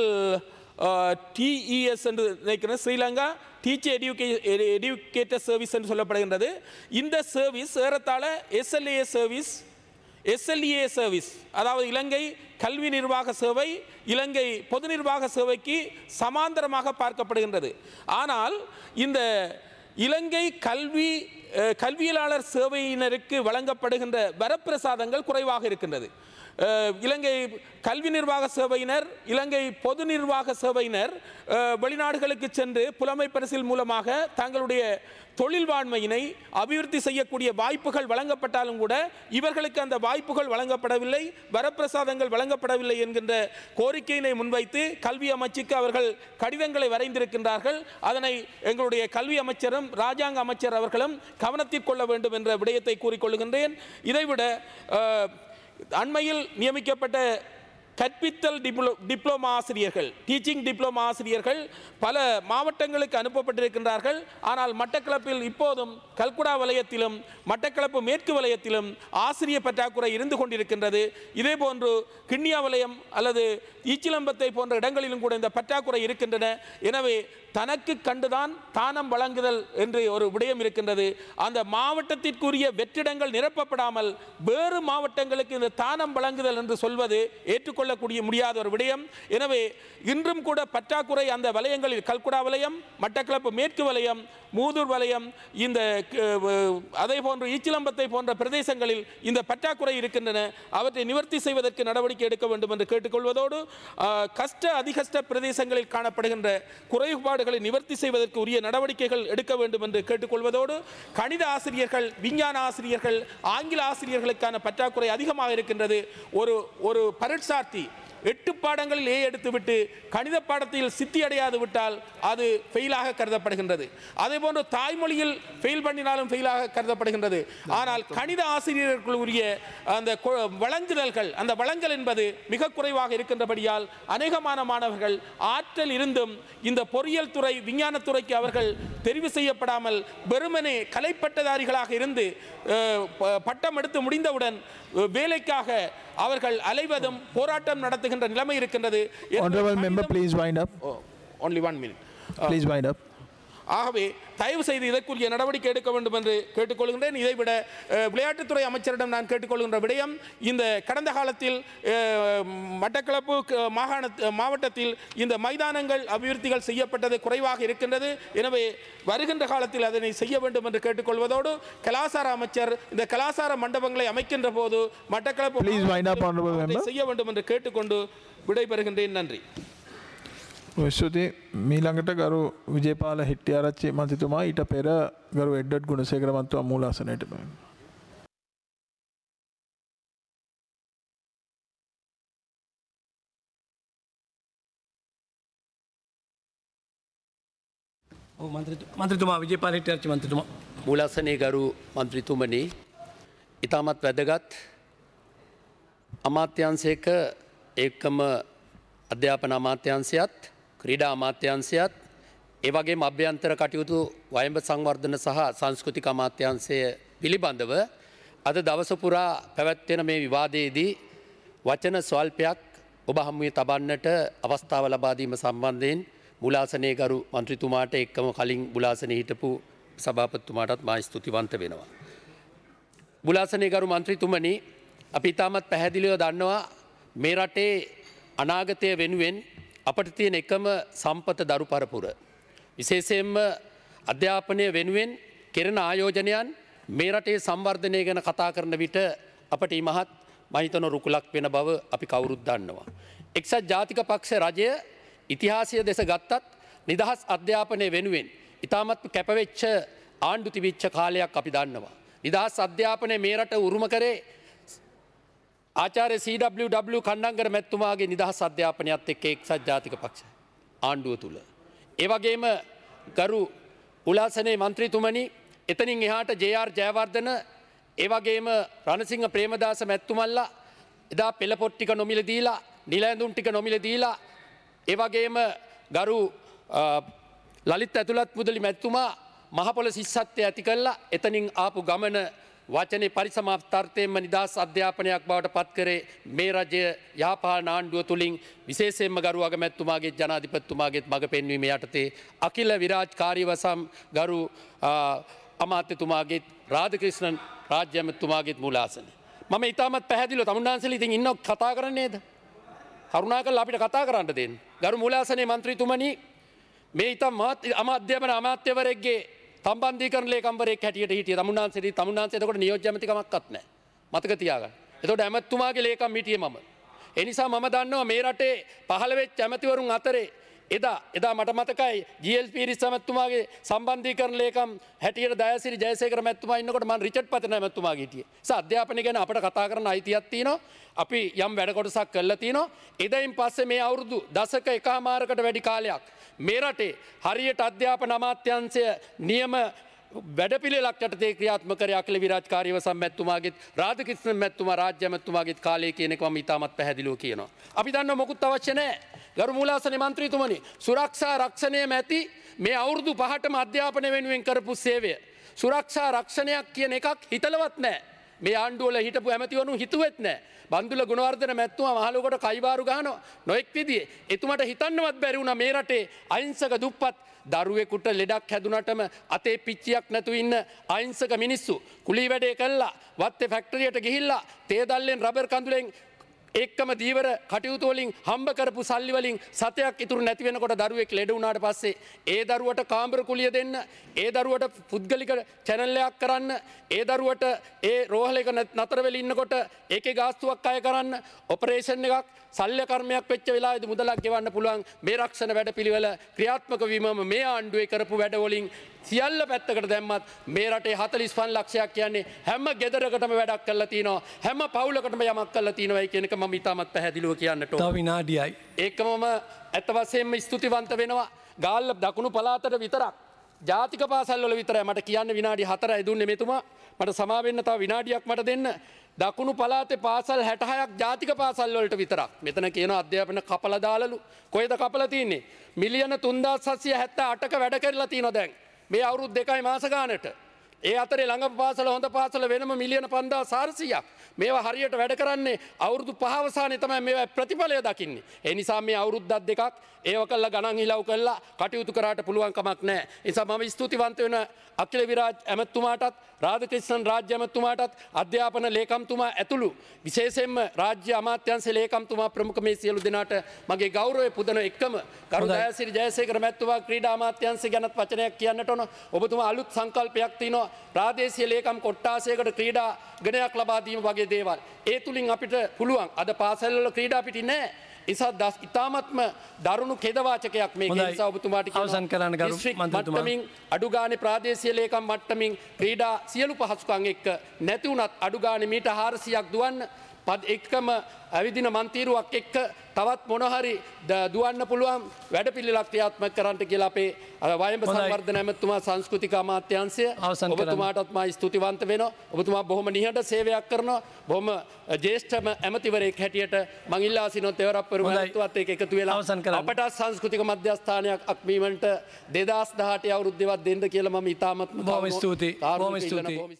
டிஇஎஸ் என்று நினைக்கிறேன், ஸ்ரீலங்கா டீச்சர் எடியூகே எடியூகேட்டர் சர்வீஸ் என்று சொல்லப்படுகின்றது. இந்த சர்வீஸ் ஏறத்தாழ எஸ்எல்ஏ சர்வீஸ் எஸ்எல்இஏ சர்வீஸ், அதாவது இலங்கை கல்வி நிர்வாக சேவை இலங்கை பொது நிர்வாக சேவைக்கு சமாந்தரமாக பார்க்கப்படுகின்றது. ஆனால் இந்த இலங்கை கல்வி கல்வியலாளர் சேவையினருக்கு வழங்கப்படுகின்ற வரப்பிரசாதங்கள் குறைவாக இருக்கின்றது. இலங்கை கல்வி நிர்வாக சேவையினர் இலங்கை பொது நிர்வாக சேவையினர் வெளிநாடுகளுக்கு சென்று புலமை பரிசில் மூலமாக தங்களுடைய தொழில் வாழ்மையினை அபிவிருத்தி செய்யக்கூடிய வாய்ப்புகள் வழங்கப்பட்டாலும் கூட இவர்களுக்கு அந்த வாய்ப்புகள் வழங்கப்படவில்லை, வரப்பிரசாதங்கள் வழங்கப்படவில்லை என்கின்ற கோரிக்கையினை முன்வைத்து கல்வி அமைச்சுக்கு அவர்கள் கடிதங்களை வரைந்திருக்கின்றார்கள். அதனை எங்களுடைய கல்வி அமைச்சரும் ராஜாங்க அமைச்சர் அவர்களும் கவனத்தில் கொள்ள வேண்டும் என்ற விடயத்தை கூறிக்கொள்கின்றேன். இதைவிட அண்மையில் நியமிக்கப்பட்ட கற்பித்தல் டிப்ளோ டிப்ளோமா ஆசிரியர்கள் டீச்சிங் டிப்ளோமா ஆசிரியர்கள் பல மாவட்டங்களுக்கு அனுப்பப்பட்டிருக்கின்றார்கள். ஆனால் மட்டக்களப்பில் இப்போதும் கல்குடா வலயத்திலும் மட்டக்களப்பு மேற்கு வலயத்திலும் ஆசிரியர் பற்றாக்குறை இருந்து கொண்டிருக்கின்றது. இதே போன்று கிண்ணியா வலயம் அல்லது ஈச்சிலம்பத்தை போன்ற இடங்களிலும் கூட இந்த பற்றாக்குறை இருக்கின்றன. எனவே தனக்கு கண்டுதான் தானம் வழங்குதல் என்று ஒரு விடயம் இருக்கின்றது. அந்த மாவட்டத்திற்குரிய வெற்றிடங்கள் நிரப்பப்படாமல் வேறு மாவட்டங்களுக்கு இந்த தானம் வழங்குதல் என்று சொல்வது ஏற்றுக்கொள்ளக்கூடிய முடியாத ஒரு விடயம். எனவே இன்றும் கூட பற்றாக்குறை அந்த வலயங்களில் கல்குடா வலயம், மட்டக்களப்பு மேற்கு வலயம், மூதூர் வலயம், இந்த அதே போன்று ஈச்சிலம்பத்தை போன்ற பிரதேசங்களில் இந்த பற்றாக்குறை இருக்கின்றன. அவற்றை நிவர்த்தி செய்வதற்கு நடவடிக்கை எடுக்க வேண்டும் என்று கேட்டுக்கொள்வதோடு கஷ்ட அதிகஷ்ட பிரதேசங்களில் காணப்படுகின்ற குறைபாடுகளை நிவர்த்தி செய்வதற்கு உரிய நடவடிக்கைகள் எடுக்க வேண்டும் என்று கேட்டுக்கொள்வதோடு கணித ஆசிரியர்கள், விஞ்ஞான ஆசிரியர்கள், ஆங்கில ஆசிரியர்களுக்கான பற்றாக்குறை அதிகமாக இருக்கின்றது. ஒரு ஒரு பரீட்சார்த்தி எட்டு பாடங்களில் ஏ எடுத்துவிட்டு கணித பாடத்தில் சித்தி அடையாது விட்டால் அது ஃபெயிலாக கருதப்படுகின்றது. அதே போன்று தாய்மொழியில் ஃபெயில் பண்ணினாலும் ஃபெயிலாக கருதப்படுகின்றது. ஆனால் கணித ஆசிரியர்களுக்குரிய அந்த வழங்குதல்கள் அந்த வழங்கல் என்பது மிக குறைவாக இருக்கின்றபடியால் அநேகமான மாணவர்கள் ஆற்றல் இருந்தும் இந்த பொறியியல் துறை விஞ்ஞானத்துறைக்கு அவர்கள் தெரிவு செய்யப்படாமல் வெறுமனே கலைப்பட்டதாரிகளாக இருந்து பட்டம் எடுத்து முடிந்தவுடன் வேலைக்காக அவர்கள் அலைவதும் போராட்டம் நடத்துகின்ற நிலைமை இருக்கின்றது. Honorable member, please wind up. Oh, only one minute. Please wind up. ஆகவே தயவு செய்து இதற்குரிய நடவடிக்கை எடுக்க வேண்டும் என்று கேட்டுக்கொள்கின்றேன். இதைவிட விளையாட்டுத்துறை அமைச்சரிடம் நான் கேட்டுக்கொள்கின்ற விடயம், இந்த கடந்த காலத்தில் மட்டக்களப்பு மாகாண மாவட்டத்தில் இந்த மைதானங்கள் அபிவிருத்திகள் செய்யப்பட்டது குறைவாக இருக்கின்றது. எனவே வருகின்ற காலத்தில் அதனை செய்ய வேண்டும் என்று கேட்டுக்கொள்வதோடு கலாசார அமைச்சர் இந்த கலாசார மண்டபங்களை அமைக்கின்ற போது மட்டக்களப்பு செய்ய வேண்டும் என்று கேட்டுக்கொண்டு விடைபெறுகின்றேன். நன்றி. ස්තුති. මීළඟට ගරු විජේපාල හිට්ටිආරච්චි මන්ත්‍රීතුමා ඊට පෙර ගරු එඩ්වඩ් ගුණසේකර මන්ත්‍රීතුමා මූලාසනයට බැහැ. ඔව් මන්ත්‍රීතුමා විජේපාල හිට්ටිආරච්චි මන්ත්‍රීතුමා මූලාසනයේ ගරු මන්ත්‍රීතුමනි, ඉතාමත් වැදගත් අමාත්‍යාංශයක ඒකම අධ්‍යාපන අමාත්‍යාංශයත් ක්‍රීඩා අමාත්‍යාංශයත් ඒ වගේම අභ්‍යන්තර කටයුතු වයඹ සංවර්ධන සහ සංස්කෘතික අමාත්‍යාංශය පිළිබඳව අද දවස පුරා පැවැත්වෙන මේ විවාදයේදී වචන ස්වල්පයක් ඔබ හමුවේ තබන්නට අවස්ථාව ලබා දීම සම්බන්ධයෙන් මුලාසනයේ ගරු මන්ත්‍රීතුමාට එක්කම කලින් මුලාසනයේ හිටපු සභාපතිතුමාටත් මා ස්තුතිවන්ත වෙනවා. මුලාසනයේ ගරු මන්ත්‍රීතුමනි, අපි ඉතාමත් පැහැදිලිව දන්නවා මේ රටේ අනාගතය වෙනුවෙන් අපට තියෙන එකම සම්පත දරු පරපුර. විශේෂයෙන්ම අධ්‍යාපනය වෙනුවෙන් කෙරෙන ආයෝජනයන් මේ රටේ සංවර්ධනය ගැන කතා කරන විට අපට ඉමහත් මහිතන රුකුලක් වෙන බව අපි කවුරුත් දන්නවා. එක්සත් ජාතික පක්ෂ රජය ඉතිහාසය දෙස ගත්තත් නිදහස් අධ්‍යාපනය වෙනුවෙන් ඉතාමත් කැපවෙච්ච ආණ්ඩු තිබිච්ච කාලයක් අපි දන්නවා. නිදහස් අධ්‍යාපනය මේ රට උරුම කරේ ආචාර්ය සී ඩබ්ලිව් ඩබ්ලිව් කණ්ඩංගර මැතිතුමාගේ නිදහස් අධ්‍යාපනයත් එක්ක එක්සත් ජාතික පක්ෂ ආණ්ඩුව තුල. ඒ වගේම ගරු උලාසනේ මන්ත්‍රීතුමනි, එතනින් එහාට ජේ ආර් ජයවර්ධන ඒ වගේම රණසිංහ ප්‍රේමදාස මැතිතුමන්ලා එදා පෙළ පොත් ටික නොමිල දීලා, නිල ඇඳුම් ටික නොමිල දීලා, ඒ වගේම ගරු ලලිත් ඇතුළත් මුදලි මැතිතුමා මහපොළ සිස්සත්වය ඇති කල්ලා එතනින් ආපු ගමන වචනේ පරිසමාප්තාර්ථයෙන්ම නිදහස් අධ්‍යාපනයක් බවට පත් කරේ මේ රජය යහපාලන ආණ්ඩුව තුලින් විශේෂයෙන්ම ගරු අගමැතිතුමාගේ ජනාධිපතිතුමාගේ මඟ පෙන්වීම යටතේ අකිල විරාජ් කාර්යවසම් ගරු අමාත්‍යතුමාගේ රාධකෘෂ්ණන් රාජ්‍ය ඇමතිතුමාගේ මූලාසන. මම ඉතාමත් පැහැදිලිව තමුන්නාන්සලා ඉතින් ඉන්න කතා කරන්නේ නේද? කරුණාකරලා අපිට කතා කරන්න දෙන්න. ගරු මූලාසනයේ මන්ත්‍රීතුමනි මේ ඉතාම අමාත්‍යවර අමාත්‍යවරයෙක්ගේ සම්බන්ධීකරණ ලේකම්වරයෙක් හැටියට හිටිය තමුන්නාන්සේදී තමුන්නාන්සේ එතකොට නියෝජ්‍ය ඇමතිකමක්වත් නැහැ. මතක තියාගන්න. එතකොට ඇමතිතුමාගේ ලේකම් හිටියේ මම. ඒ නිසා මම දන්නවා මේ රටේ පහළ වෙච්ච ඇමතිවරුන් අතරේ එදා එදා මට මතකයි ජී එල් පීරිස් ඇමතිතුමාගේ සම්බන්ධීකරණ ලේකම් හැටියට දයාසිරි ජයසේකර මැතිතුමා ඉන්නකොට මම රිචඩ් පතන ඇමතිතුමාගේ හිටියේ. ඒ නිසා අධ්‍යාපනය ගැන අපිට කතා කරන්න අයිතියක් තියෙනවා. අපි යම් වැඩ කොටසක් කළා තියෙනවා. එදයින් පස්සේ මේ අවුරුදු දශක එකමාරකට වැඩි කාලයක් මේ රටේ හරියට අධ්‍යාපන අමාත්‍යාංශය නියම වැඩපිළිවෙලක් යටතේ ක්‍රියාත්මක කර අකිල විරාජ් කාර්යවසම් මැතිතුමාගේත් රාධකෘෂ්ණන් මැතිතුමා රාජ්‍ය මැතිතුමාගේත් කාලයේ කියන එක මම ඉතාමත් පැහැදිලිව කියනවා. අපි දන්නවා මොකුත් අවශ්‍ය නැහැ. ගරු මූලාසන මන්ත්‍රීතුමනි සුරක්ෂා රක්ෂණය මැති මේ අවුරුදු පහටම අධ්‍යාපනය වෙනුවෙන් කරපු සේවය සුරක්ෂා රක්ෂණයක් කියන එකක් හිතලවත් නැහැ. මේ ආණ්ඩුවල හිටපු ඇමතිවරුන් හිතුවෙත් නැහැ. බන්දුල ගුණවර්ධන මැතිතුමා මහලොකට කයිවාරු ගහනවා නොඑක් විදිහේ. එතුමාට හිතන්නවත් බැරි වුණා මේ රටේ අහිංසක දුප්පත් දරුවෙකුට ලෙඩක් හැදුනටම අතේ පිච්චියක් නැතු ඉන්න අහිංසක මිනිස්සු කුලී වැඩේ කළා වත්තේ ෆැක්ටරියට ගිහිල්ලා තේ දැල්ලෙන් රබර් කඳුලෙන් එක්කම දීවර කටයුතු වලින් හම්බ කරපු සල්ලි වලින් සතයක් ඉතුරු නැති වෙනකොට දරුවෙක් ලෙඩ වුණාට පස්සේ ඒ දරුවට කාමර කුලිය දෙන්න ඒ දරුවට පුද්ගලික channel එකක් කරන්න ඒ දරුවට ඒ රෝහල එක නතර වෙලා ඉන්නකොට ඒකේ ගාස්තුවක් අය කරන්න ඔපරේෂන් එකක් සල්්‍ය කර්මයක් වෙච්ච වෙලාවේදී මුදලක් ගෙවන්න පුළුවන් මේ රක්ෂණ වැඩපිළිවෙල ක්‍රියාත්මක වීමම මේ ආණ්ඩුවේ කරපු වැඩ වලින් සියල්ල පැත්තකට දැම්මත් මේ රටේ හතළිස් පන්ස් ලක්ෂයක් කියන්නේ හැම ගෙදරකටම වැඩක් කරලා තිනවා හැම පවුලකටම යමක් කරලා තිනවායි කියන එක මම ඉතාමත් පැහැදිලිව කියන්නට ඕන. තව විනාඩියයි. ඒකමම ඇත්ත වශයෙන්ම ස්තුතිවන්ත වෙනවා ගාල්ල දකුණු පළාතට විතරක් ජාතික පාසල් වල විතරයි මට කියන්න විනාඩි හතරයි දුන්නේ මෙතුමා. මට සමා වෙන්න තව විනාඩියක් මට දෙන්න. දකුණු පළාතේ පාසල් හැටහයක් ජාතික පාසල් වලට විතරක්. මෙතන කියන අධ්‍යාපන කපලා දාලලු. කොහෙද කපලා තින්නේ? මිලියන තුන්දාස් හත්සිය හැත්තෑ අටක වැඩ කරලා තිනවා දැන්. මේ අවුරුදු දෙකයි මාස ගානට. ඒ අතරේ ළඟ පාසල හොඳ පාසල වෙනම මිලියන පන්දාස් හාරසියයක්. මේවා හරියට වැඩ කරන්නේ අවුරුදු පහ අවසානයේ තමයි මේවා ප්‍රතිඵලය දකින්නේ. ඒ නිසා මේ අවුරුද්දක් දෙකක් ඒව කළා ගණන් හිලව් කළා කටයුතු කරාට පුළුවන් කමක් නැහැ. ඒ නිසා මම ස්තුතිවන්ත වෙන අකිල විරාජ් ඇමතුමාටත් රාධකෘෂ්ණන් රාජ්‍ය ඇමතුමාටත් අධ්‍යාපන ලේකම්තුමා ඇතුළු විශේෂයෙන්ම රාජ්‍ය අමාත්‍යාංශ ලේකම්තුමා ප්‍රමුඛ මේ සියලු දෙනාට මගේ ගෞරවය පුදන එකම කරු දයාසිරි ජයසේකර මැතිතුමා ක්‍රීඩා අමාත්‍යාංශය ගැනත් වචනයක් කියන්නට ඕන. ඔබතුමා අලුත් සංකල්පයක් තියෙනවා ප්‍රාදේශීය ලේකම් කොට්ටාසයකට ක්‍රීඩා ගණයක් ලබා දීම වගේ දේවල්. ඒ තුලින් අපිට පුළුවන් අද පාසල් වල ක්‍රීඩා පිටි නැහැ. නිසා දස් ඉතාමත්ම දරුණු කෙදවාචකයක් මේක. ඒ නිසා ඔබතුමාට අවසන් කරන්න ගරු මන්ත්‍රීතුමා. මට්ටමින් අඩු ගානේ ප්‍රාදේශීය ලේකම් මට්ටමින් ක්‍රීඩා සියලු පහසුකම් එක්ක නැති වුණත් අඩු ගානේ මීටර් හාරසියයක් දුවන්න පද එක්කම ඇවිදින මන්තිරුවක් එක්ක තවත් මොන හරි දුවන්න පුළුවන් වැඩපිළිවෙලක් ක්‍රියාත්මක කරන්න කියලා අපේ වයඹ සංවර්ධන ඇමතුමා සංස්කෘතික අමාත්‍යාංශය ඔබතුමාටත් මා ස්තුතිවන්ත වෙනවා. ඔබතුමා බොහොම නිහඬ සේවයක් කරනවා. බොහොම ජ්‍යෙෂ්ඨ ඇමතිවරයෙක් හැටියට මං ඉල්ලා සිටිනවා තෙවරප්පරු මැතිතුමත් එක්ක එකතු වෙලා අපට සංස්කෘතික මධ්‍යස්ථානයක් අක්මීමට දෙදාස් දහඅට අවුරුද්දේවත් දෙන්න කියලා මම ඉතාමත්ම බොහොම ස්තුතියි. බොහොම ස්තුතියි.